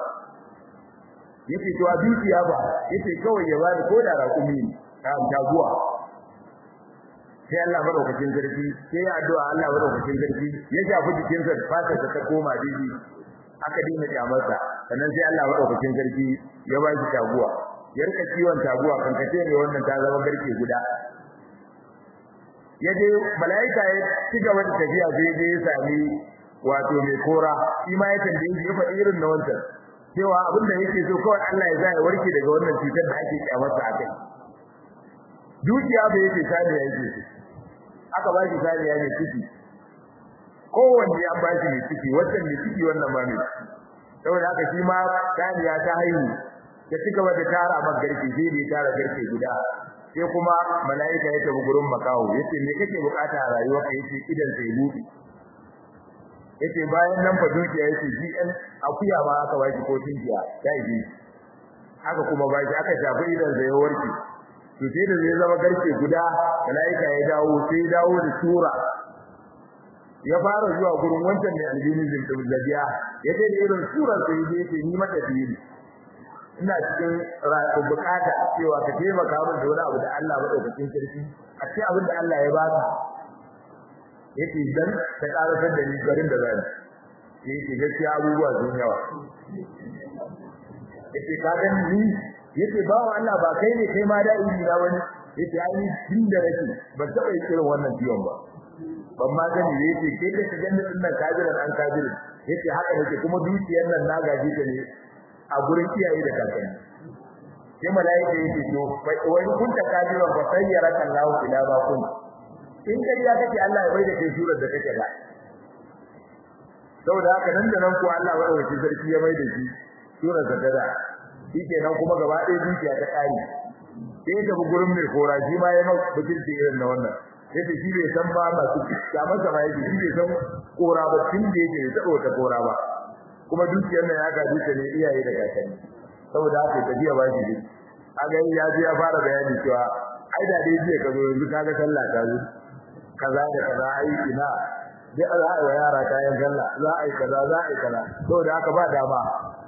yace to a dukiya ba yace kawai ya bani ko da raƙumi ta jaguwa sai Allah madaukakin sarki sai ya addu'a Allah madaukakin sarki ya shafi jikin sa fatar ta koma bibi aka dinga kyamarsa sannan sai Allah madaukakin sarki ya ba shi jaguwa ya rika ciwon jaguwa kan kace ne wannan ta zama garke guda yaje malaika ya ci gaba da tafiya sai ya ya sami wato mai kora shi ma ya tambaye shi ya faɗi irin na wancan cewa abin da yake so kawai Allah ya zai warke daga wannan cutar da ake kyamarsa akai dukiya bai yake sani yake aka ba shi sani ya ne ciki kowanne an ba shi ne ciki wannan ne ciki wannan ba ne saboda haka shi ma sani ya ta haihu ya cika wata tara a garke sai da tara garke guda sai kuma mala'ika ya tafi gurin makawo yace me kake bukata a rayuwarka yace idan sai buɗe yace bayan nan fa dukiya yace ji an akuya ma aka ba shi ko tinkiya ya yi haka kuma ba shi aka shafi idan zai warke to sai da zai zama garke guda mala'ika ya dawo sai dawo da sura ya fara zuwa gurin wancan ne albinism da zabiya yace da irin surar sai yace ni mata dini ina cikin bukata cewa ka taimaka min da wani abu da Allah madaukakin sarki a cikin abin da Allah ya baka yake dan ta karasar da ni garin da zan yake gaskiya abubuwa sun yawa yake ka dan ni yake bawo Allah ba kai ne kai ma da ini na wani yake ai din da nake ban taba yin irin wannan ciwon ba ban ma gani yake kai da kajan din nan kabiran an kabirin yake haka nake kuma dukiyar nan na gaji ta ne a gurin iyaye da kakanni sai malaika yake to wani kun ta kabiran fa sayyara Allahu ila ba kun in kariya kake Allah ya bai da kai surar da kake da saboda haka nan da nan ko Allah ya dauki sarki ya mai da shi surar da kada shikenan kuma gaba ɗaya dukiya ta kare sai ta bi gurin mai kora shi ma ya maka bukirci irin na wannan sai shi bai san ba masu ya masa ma yake shi bai san kora ba tun da yake ta ta kora ba kuma dukiyar nan ya gaji ta ne iyaye da kakanni saboda haka tafiya ba shi a ga ya ji ya fara bayani cewa ai da dai jiya ka zo yanzu kaga sallah ta zo kaza da kaza ai ina dai za a yi yara kayan sallah za a yi kaza za a yi kaza saboda haka ba dama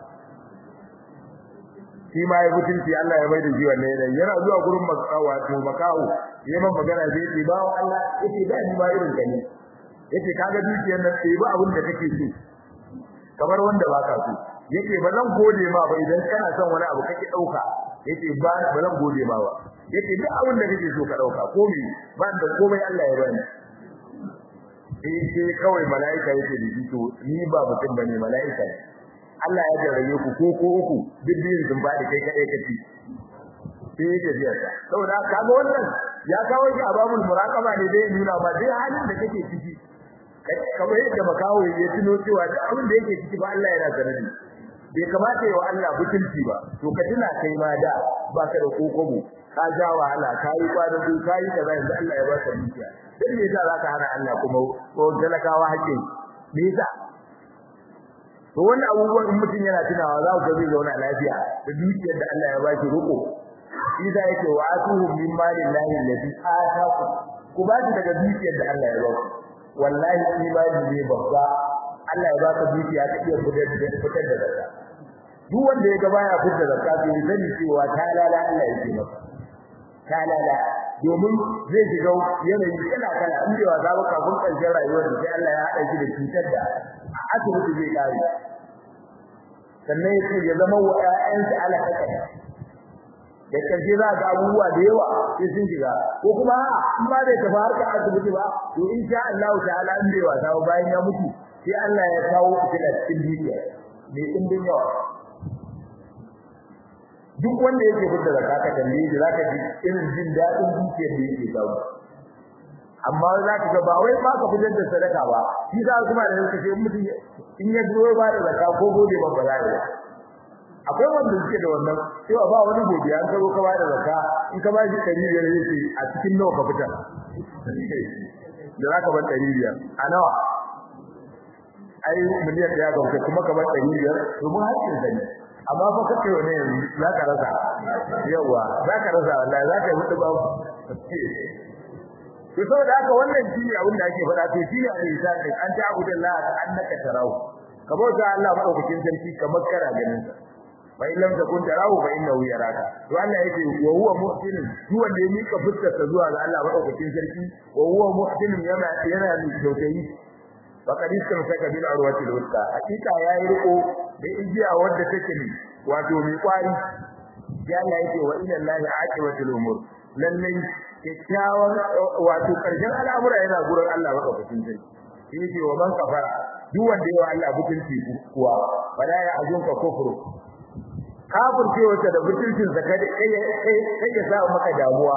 shi ma ya mutunci Allah ya maida shi wannan ne yana zuwa gurin makawa to makawo yayin magana zai ce ba Allah yake da ni ma irin gani yake kaga dukiyar nan sai ba abin da kake so kamar wanda ba ka so yake ba zan gode ma ba idan kana son wani abu kake dauka yake ba ba zan gode ma ba yake duk abin da kake so ka dauka komai ba da komai Allah ya bani eh sai kawai malaika yake da to ni ba mutum bane malaika ne Allah ya jarabe ku ko ko uku duk biyun sun fadi kai kadai kaci sai yake biya saboda kaga wannan ya kawo shi a babul muraqaba ne dai nuna ba dai halin da kake ciki kamar yadda makawo ya tuno cewa duk abin da yake ciki ba Allah yana sanadi bai kamata yawa Allah butulci ba to ka tuna kai ma da ba ka da kokobo ka ja wahala kai kwanan ku kai da yanzu Allah ya baka dukiya dan me yasa zaka hana Allah kuma ko talakawa hakkin me yasa to wannan abubuwan in mutun yana tunawa za ku ga zai zauna lafiya da dukiyar da Allah ya baki ruko shi da yake wa atuhum min malillahi allati ataakum ku ba shi daga dukiyar da Allah ya ba ku wallahi imani ne babba Allah ya baka dukiya ka iya fitar da fitar da zakka duk wanda ya ga baya fitar da zakka sai zai cewa ta lala Allah yake maka ta lala domin zai shiga yanayi kala kala in da za ka kafin karshen rayuwar da Allah ya hada shi da cutar da asibiti zai kare sannan yake ya zama wa ƴaƴansa alaka da karshe za ga abubuwa da yawa sai sun shiga ko kuma in ba zai tafi harkar asibiti ba to insha Allah ta'ala in bai wasa bayan ya mutu sai Allah ya kawo kila cikin dukiya mai indin yawa duk wanda yake fitar da zakka tambaye shi zaka ji irin jin dadin dukiyar da yake samu amma zaka ga ba wai ba ka fitar da sadaka ba shi za kuma da yake mutum in ya zo ba da zakka ko gode ba ba za akwai wanda suke da wannan cewa ba wani godiya an karo ka ba da zakka in ka ba shi ɗari biyar yake a cikin nawa ka fitar da zaka bar ɗari biyar a nawa ai miliyan ɗaya ga kuma ka bar ɗari biyar domin hakkin sa ne amma fa kake wani yanzu zaka rasa yawa zaka rasa wallahi zaka yi mutu ba to saboda haka wannan shine abin da ake faɗa to shine al-ihsan din an ta'budallaha ka annaka tarahu ka bauta Allah madaukakin sarki kamar kana ganin sa fa in lam takun tarahu fa innahu yaraka to Allah yake wa huwa muhsin duk wanda ya mika fuskarsa zuwa ga Allah madaukakin sarki wa huwa muhsin yana yana da kyautayi faqad istamsaka bil arwati al-wusta hakika yayi riko da igiya wadda take ne wato mai kwari ya Allah yake wa inna lillahi aqibatul umur lallai kyakkyawan wato karshen al'amura yana gurin Allah madaukakin sarki yake wa man kafara duk wanda yawa Allah butulci kuwa fala ya azunka kufru kafir ce wata da butulcin zakat kai kai ya sa maka damuwa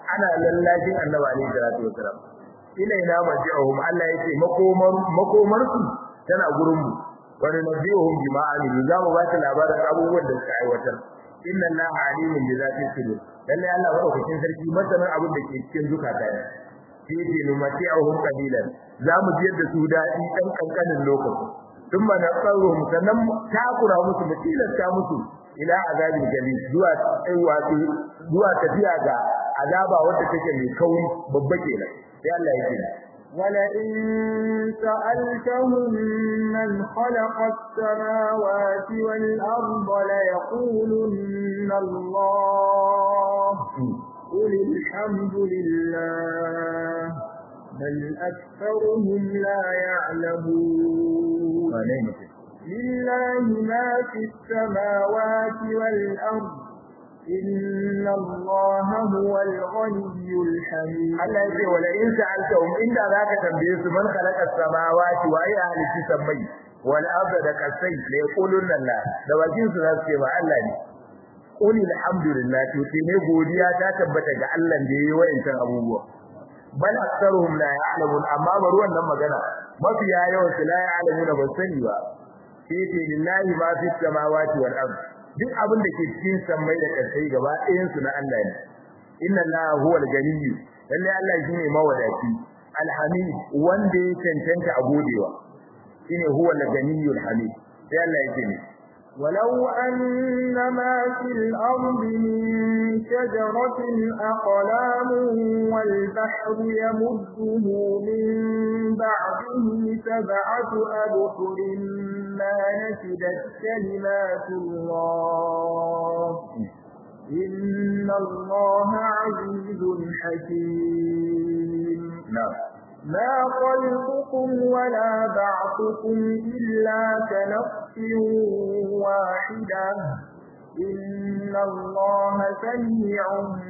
ana lallajin annabi alaihi salatu wasalam ilaina marji'uhum Allah yake makomar makomar su tana gurin mu wa nabiyuhum bima amilu za mu ba ta labarin abubuwan da suka aiwatar inna allaha alimun bi zati sudur lalle Allah madaukakin sarki masanin abin da ke cikin zukata ne fi dinumati'uhum qalilan za mu jiyar da su dadi dan kankanin lokaci thumma nasaruhum sannan takura musu mutilasta musu ila azabil jalil zuwa tsaiwa zuwa tafiya ga azaba wanda take mai kauri babba kenan sai Allah yake ولئن سألتهم من خلق السماوات والأرض ليقولن الله قل الحمد لله بل أكثرهم لا يعلمون لله ما في السماوات والأرض إن الله هو الغني الحميد الله يقول ولئن سألتهم إن ذاك تنبيه من خلق السماوات وأي أهل السماء والأرض دكسي ليقولون الله دواجين سنسكي مع الله قل الحمد لله تتنى godiya ta tabbata ga Allah da yayi wa'ancan abubuwa bal aktharuhum la ya'lamun amma bari wannan magana mafiya yawan su la ya'lamun ba sani ba sai lillahi ma fi samawati wal ardh duk abin da ke cikin sammai da ƙasai gaba ɗayan su na Allah ne inna allaha huwal ganiyyu lalle Allah shine mawadaci alhamid wanda ya cancanta a godewa shine huwal ganiyyul hamid sai Allah yake ne ولو أن ما في الأرض من شجرة أقلام والبحر يمده من بعده سبعة أبحر ما نفدت كلمات الله إن الله عزيز حكيم نعم ما خلقكم ولا بعثكم إلا كنفس واحدة إن الله سميع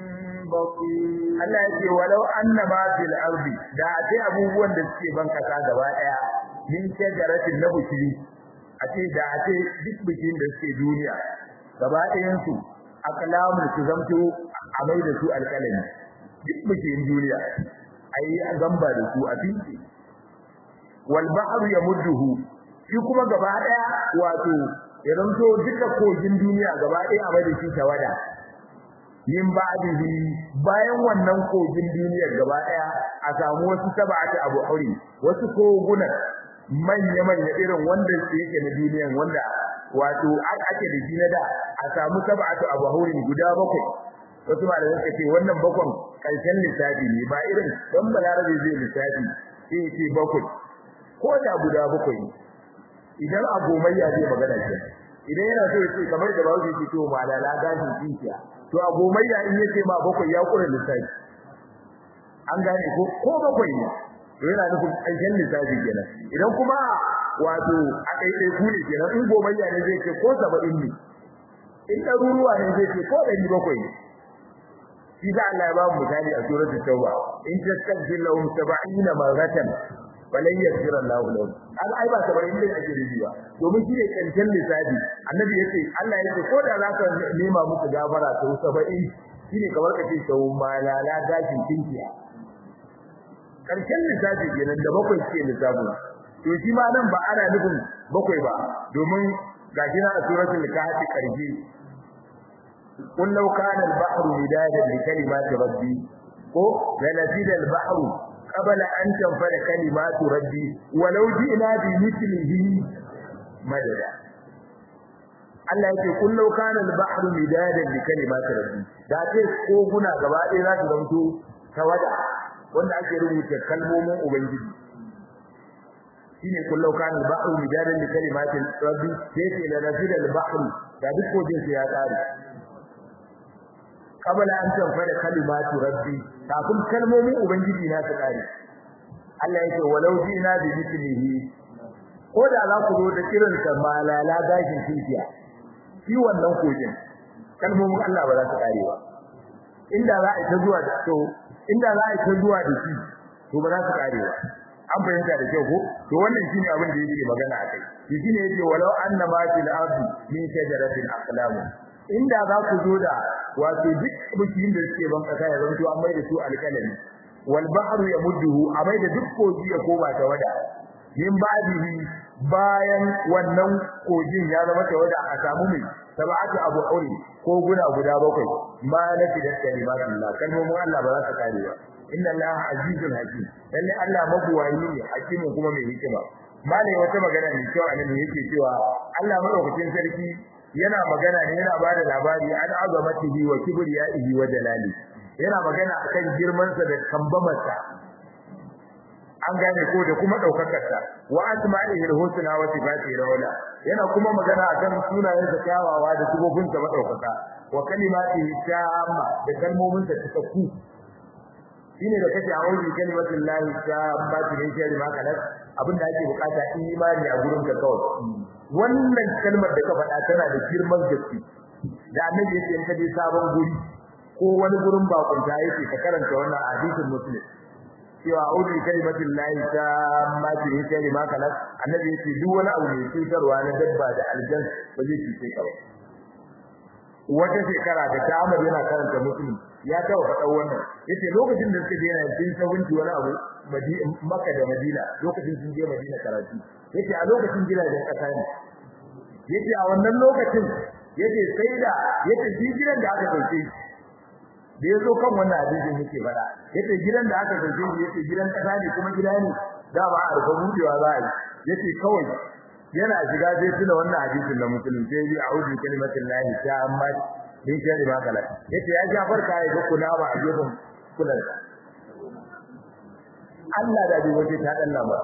بصير Allah yake walau annama fil ardi da ace abubuwan da suke ban kasa gaba daya min shajaratin na bukiri ace da ace duk bikin da suke duniya gaba ɗayan su aklamu su zamto a mai da su alkalami duk bikin duniya ayi a gamba da su a finki wal bahru yamudduhu shi kuma gaba daya wato ya zanto duka kogin duniya gaba daya a mai da shi tawada min ba'dihi bayan wannan kogin duniyar gaba daya a samu wasu sab'ati abu aure wasu koguna manya manya irin wanda yake na duniyar wanda wato ake da shi na da a samu sab'atu abu aure guda bakwai wasu malamai suka ce wannan bakon karshen lissafi ne ba irin dan balarabe zai lissafi sai ce bakwai ko da guda bakwai idan a gomayya zai magana shi idan yana so ya ce kamar da bawo yake to malala gashin tinkiya to a gomayya in yace ma bakwai ya kura lissafi an gane ko ko bakwai ne to yana nufin karshen lissafi kenan idan kuma wato a daidai ku ne kenan in gomayya ne zai ce ko saba'in ne in ɗaruruwa ne zai ce ko ɗari bakwai ne shi da Allah ya ba mu misali a suratul tauba in tastajil lahum sab'ina maratan falan yaghfir Allahu lahum an ai ba saba'in ne ake rubi ba domin shi ne kancan lissafi annabi yace Allah yace ko da zaka nema muku gafara to saba'in shine kamar kace sau malala gashin tinkiya karshen lissafi kenan da bakwai ke lissafi to shi ma nan ba ana nufin bakwai ba domin gashi na a suratul kahfi karfi قل لو كان البحر مدادا لكلمات ربي لنفد البحر قبل أن تنفد كلمات ربي ولو جئنا بمثله مددا Allah yake kun law kana al-bahru midadan li kalimati rabbi da ce koguna gaba ɗaya za su zanto tawada wanda ake rubuta kalmomin ubangiji shine kun law kana al-bahru midadan li kalimati rabbi sai ce la nafida al-bahru da duk kogin sai ya tsare kabala an tanfada kalimatu rabbi kafin kalmomin ubangiji na su kare Allah yake walau jina bi mithlihi ko da za ku zo da irin sa malala gashin tinkiya shi wannan kogin kalmomin Allah ba za su kare ba inda za a ta zuwa da to inda za a ta zuwa da shi to ba za su kare ba an fahimta da kyau ko to wannan shine abin da yake magana akai shi shine yake walau annama fil ardi min shajaratin aqlam inda za ku zo da wato duk bukin da suke ban kasa ya zanto an mai da su alkalami wal bahru yamudduhu amai da duk koji ya koma ta wada min ba'dihi bayan wannan kogin ya zama ta wada a samu mai sab'atu abu aure ko guda guda bakwai ma nafi da kalimatullah kalmomin Allah ba za su kare ba inna Allah azizun hakim lalle Allah mabuwayi ne hakimin kuma mai hikima malai wata magana ne cewa annabi yake cewa Allah madaukakin sarki yana magana ne yana bada labari an azamatihi wa kibriyaihi wa jalali yana magana akan girman sa da kambamarsa an gane ko da kuma daukakar sa wa asma'ihi al-husna wa sifatihi al-ula yana kuma magana akan sunayen sa kyawawa da sifofin sa madaukaka wa kalimatihi tamma da kalmomin sa tsakku shine da kace a'udhu bi kalimatillahi tammati min sharri ma khalaq abinda ake bukata imani a gurin ka kawai wannan kalmar da ka faɗa tana da girman gaske da annabi yake in ka je sabon guri ko wani gurin bakunta yake ka karanta wannan hadisin muslim cewa a'udhu bi kalimatillahi tammati min sharri ma khalaq annabi yake duk wani abu mai cutarwa na dabba da aljan ba zai cuce ka ba wata shekara da ta Ahmad yana karanta muslim ya tawo faɗa wannan yace lokacin da suka je yana cikin sabunci wani abu Makka da Madina lokacin sun je Madina karatu yace a lokacin gidajen kasa ne yace a wannan lokacin yace sai da yace shi gidan da aka dauke da yazo kan wannan hadisin yake fada yace gidan da aka dauke shi yace gidan kasa ne kuma gida ne da ba a rufe budewa za a yi yace kawai yana shiga sai tuna wannan hadisin da musulmi sai bi a'udhu kalimatillahi ta'amma din shari ba kala yace ya ja farka ya kuna ba a gefen kullun Allah da bai wace ta danna ba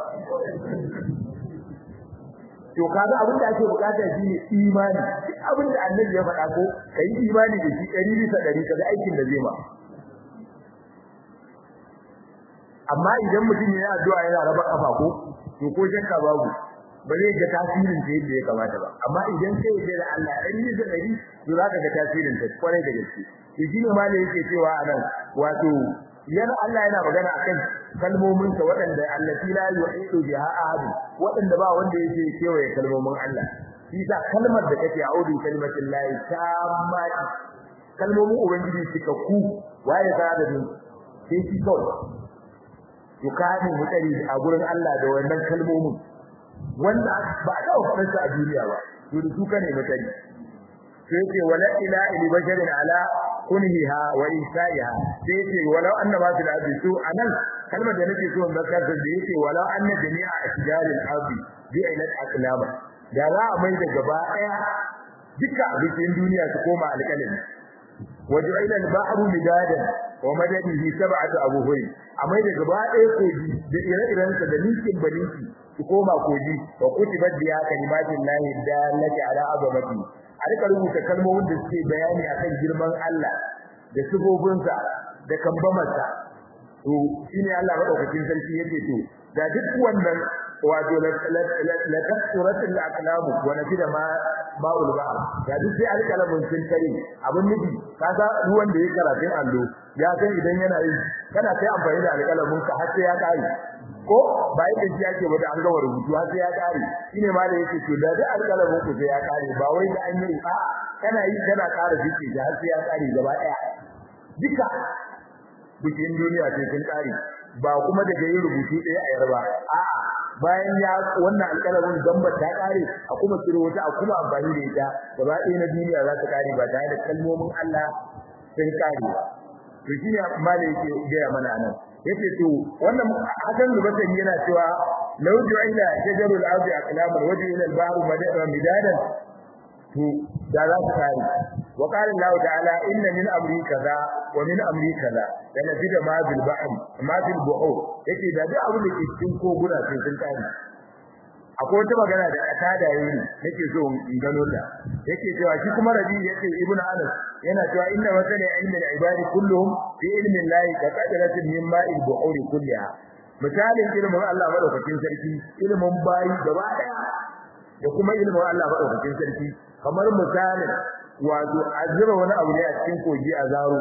to kaga abin da ake bukata shine imani abin da annabi ya faɗa ko kai imani da shi ɗari bisa ɗari kaga aikin da zai ma amma idan mutum yana addu'a yana raba kafa ko to ko shakka babu ba zai ga tasirin da yadda ya kamata ba amma idan kai da Allah ɗari bisa ɗari to zaka ga tasirin ta kwarai da gaske to shine ma ne yake cewa anan wato yana Allah yana magana akan kalmomin sa waɗanda allati la yu'idu biha ahad waɗanda ba wanda yake kewaye kalmomin Allah shi sa kalmar da kake a'udhu kalimatin lahi tamma kalmomin ubangiji suka ku waye ka da ni sai shi kawai to kani mutari a gurin Allah da wannan kalmomin wanda ba a dawo faɗa a duniya ba to da su kane mutari sai ce wala ila ili basharin ala kunhiha wa isaiha sai ce walau annama fil ardi su anan kalmar da nake so in zakar da yake walau anna jami'a ashjaril ardi bi ilat aqlama da za a mai da gaba daya duka bikin duniya su koma alƙalami waja'ila al-bahru midadan wa madadihi sab'atu abhurin amai da gaba daya koji da ire-iren sa da ninkin balinki su koma koji wa kutibat biya kalimatin lahi dallati ala azamati a rika rubuta kalmomin da suke bayani akan girman Allah da sifofinsa da kambamarsa to shine Allah madaukakin sarki yake to da duk wannan wato la tasurat al-aqlam wa nafida ma ba'ul ba'r da duk sai alƙalamin sun kare abin nufi kaga ruwan da yake karatun allo ya san idan yana yi kana sai amfani da alƙalamin ka har sai ya kare ko ba yake shi yake ba da an ga rubutu har sai ya kare shine ma da yake to da duk alƙalamin ku sai ya kare ba wai da an yi a kana yi kana ƙara fike shi har sai ya kare gaba daya duka bikin duniya sai sun kare ba kuma daga yin rubutu ɗaya a yarba a'a bayan ya wannan alƙalamin gambar ta kare a kuma ciro wata a kuma amfani da ita gaba ɗaya na duniya za ta kare ba tare da kalmomin Allah sun kare to shine mali yake gaya mana nan yace to wannan hakan rubatan yana cewa law ju'ila shajarul ardi aqlaman waj'ila al-bahru midadan to da za su kare wa qala Allah ta'ala inna min amri kaza wa min amri kaza da nabi da ma bil bahr ma bil bu'ur yake da duk abin da ke cikin koguna sai sun kare akwai wata magana da aka da yi nake so in gano ta yake cewa shi kuma rabi yake ibnu anas yana cewa inna wasala ilmi al-ibadi kulluhum fi ilmi Allah ka qadratin min ma'il bu'ur kulliha misalin ilmin Allah madaukakin sarki ilmin bayi gaba daya da kuma ilmin Allah madaukakin sarki kamar misalin wato azura wani abu ne a cikin kogi a zaro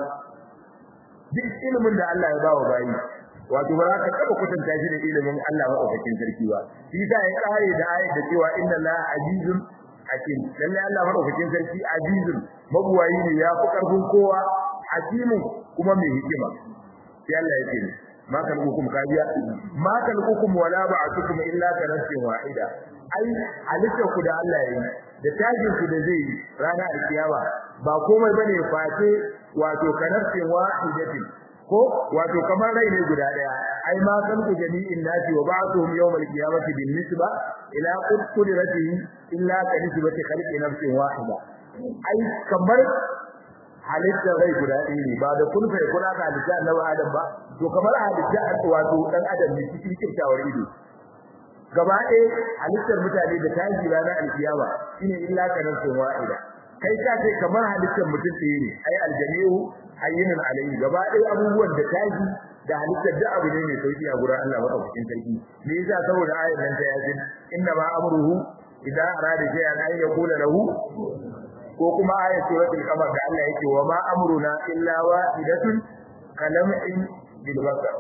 duk ilimin da Allah ya bawa bayi wato ba za ka taba kwatanta shi da ilimin Allah madaukakin sarki ba shi da ya kare da ayat da cewa inna la azizun hakim lalle Allah madaukakin sarki azizun mabuwayi ne ya fi karfin kowa hakimu kuma mai hikima sai Allah ya ce ma kan hukum kajiya ma kan hukum wala ba'atukum illa ka nafsin wahida ai halitta ku da Allah yayi da tajin ku da zai rana alkiyama ba komai bane face wato ka nafsin wahidatin ko wato kamar rai ne guda daya ai ma kan ku jami'in nasi wa ba'atuhum yawmal qiyamati bin nisba ila qudratihi illa ka nisbati khalqi nafsin wahida ai kamar halitta rai guda ɗaya ne ba da kun fa kuna ka halitta annabi Adam ba to kamar halitta wato dan Adam ne cikin kiftawar ido gaba ɗaya halittar mutane da tashi ranar alkiyama shine illa ka nafsin wahida kai ka ce kamar halittar mutum ɗaya ne ai aljami'u hayyinun alayhi gaba ɗaya abubuwan da tashi da halittar da abu ne mai sauki a gurin Allah madaukakin sarki me yasa saboda ayat nan ta yasin inna ma amruhu idza arada shay'an ay yaqula lahu ko kuma ayat suratul qamar da Allah yake wa ma amruna illa wahidatun kalam'in bil basar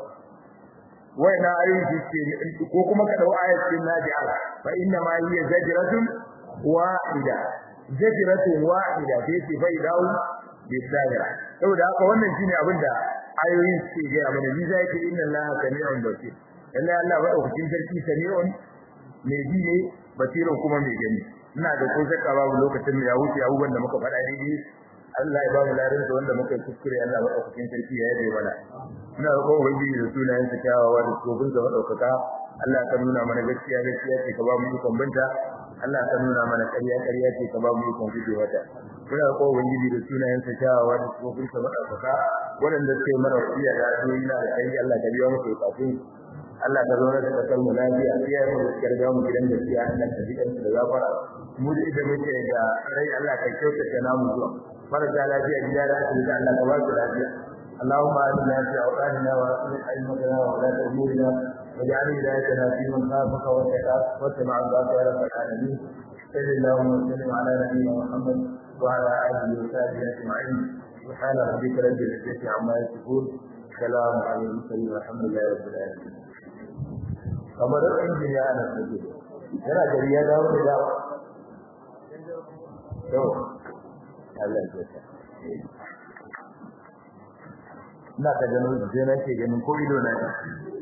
wa ina ayyuki ce ko kuma ka dau ayat din naji'a fa inna ma hiya zajratun wahida zajratun wahida sai ce fa idau bisayra saboda haka wannan shine abinda ayoyin suke ga mana ni zai ce inna allaha sami'un basir lalle Allah ba daukin sarki sami'un mai ji ne basirin kuma mai gani ina da ko shakka babu lokacin da ya wuce abubuwan da muka faɗa daidai Allah ya ba mu larin da wanda muka kuskure Allah ba daukin sarki ya yabe mana ina da kowa wani da sunayen sa kyawawa da tsofin da madaukaka Allah ka nuna mana gaskiya gaskiya ce ka ba mu ikon banta Allah ka nuna mana ƙarya ƙarya ce ka ba mu ikon gujewa ta muna da kowa wani da sunayen sa kyawawa da tsofin da madaukaka wanda suke mana wasiya da addu'o'i na da kai Allah ka biya musu kafin Allah ka zauna da kasar mu lafiya sai mu karga mu gidan gaskiya Allah ka jikan da zafara mu da idan muke da rai Allah ka kyautata namu zuwa farka lafiya gida da asibiti Allah ka ba su lafiya اللهم آمنا في أوطاننا وأصلح أئمتنا وولاة أمورنا واجعل ولايتنا في من خافك واتقاك واتبع رضاك يا رب العالمين صل اللهم وسلم على نبينا محمد وعلى آله وصحبه أجمعين سبحان ربك رب العزة عما يصفون سلام على المرسلين والحمد لله رب العالمين kamar injiniya ana sake yana gari ya dawo da dawo to Allah ya tsaya ina ka ganin je nake ganin ko ido na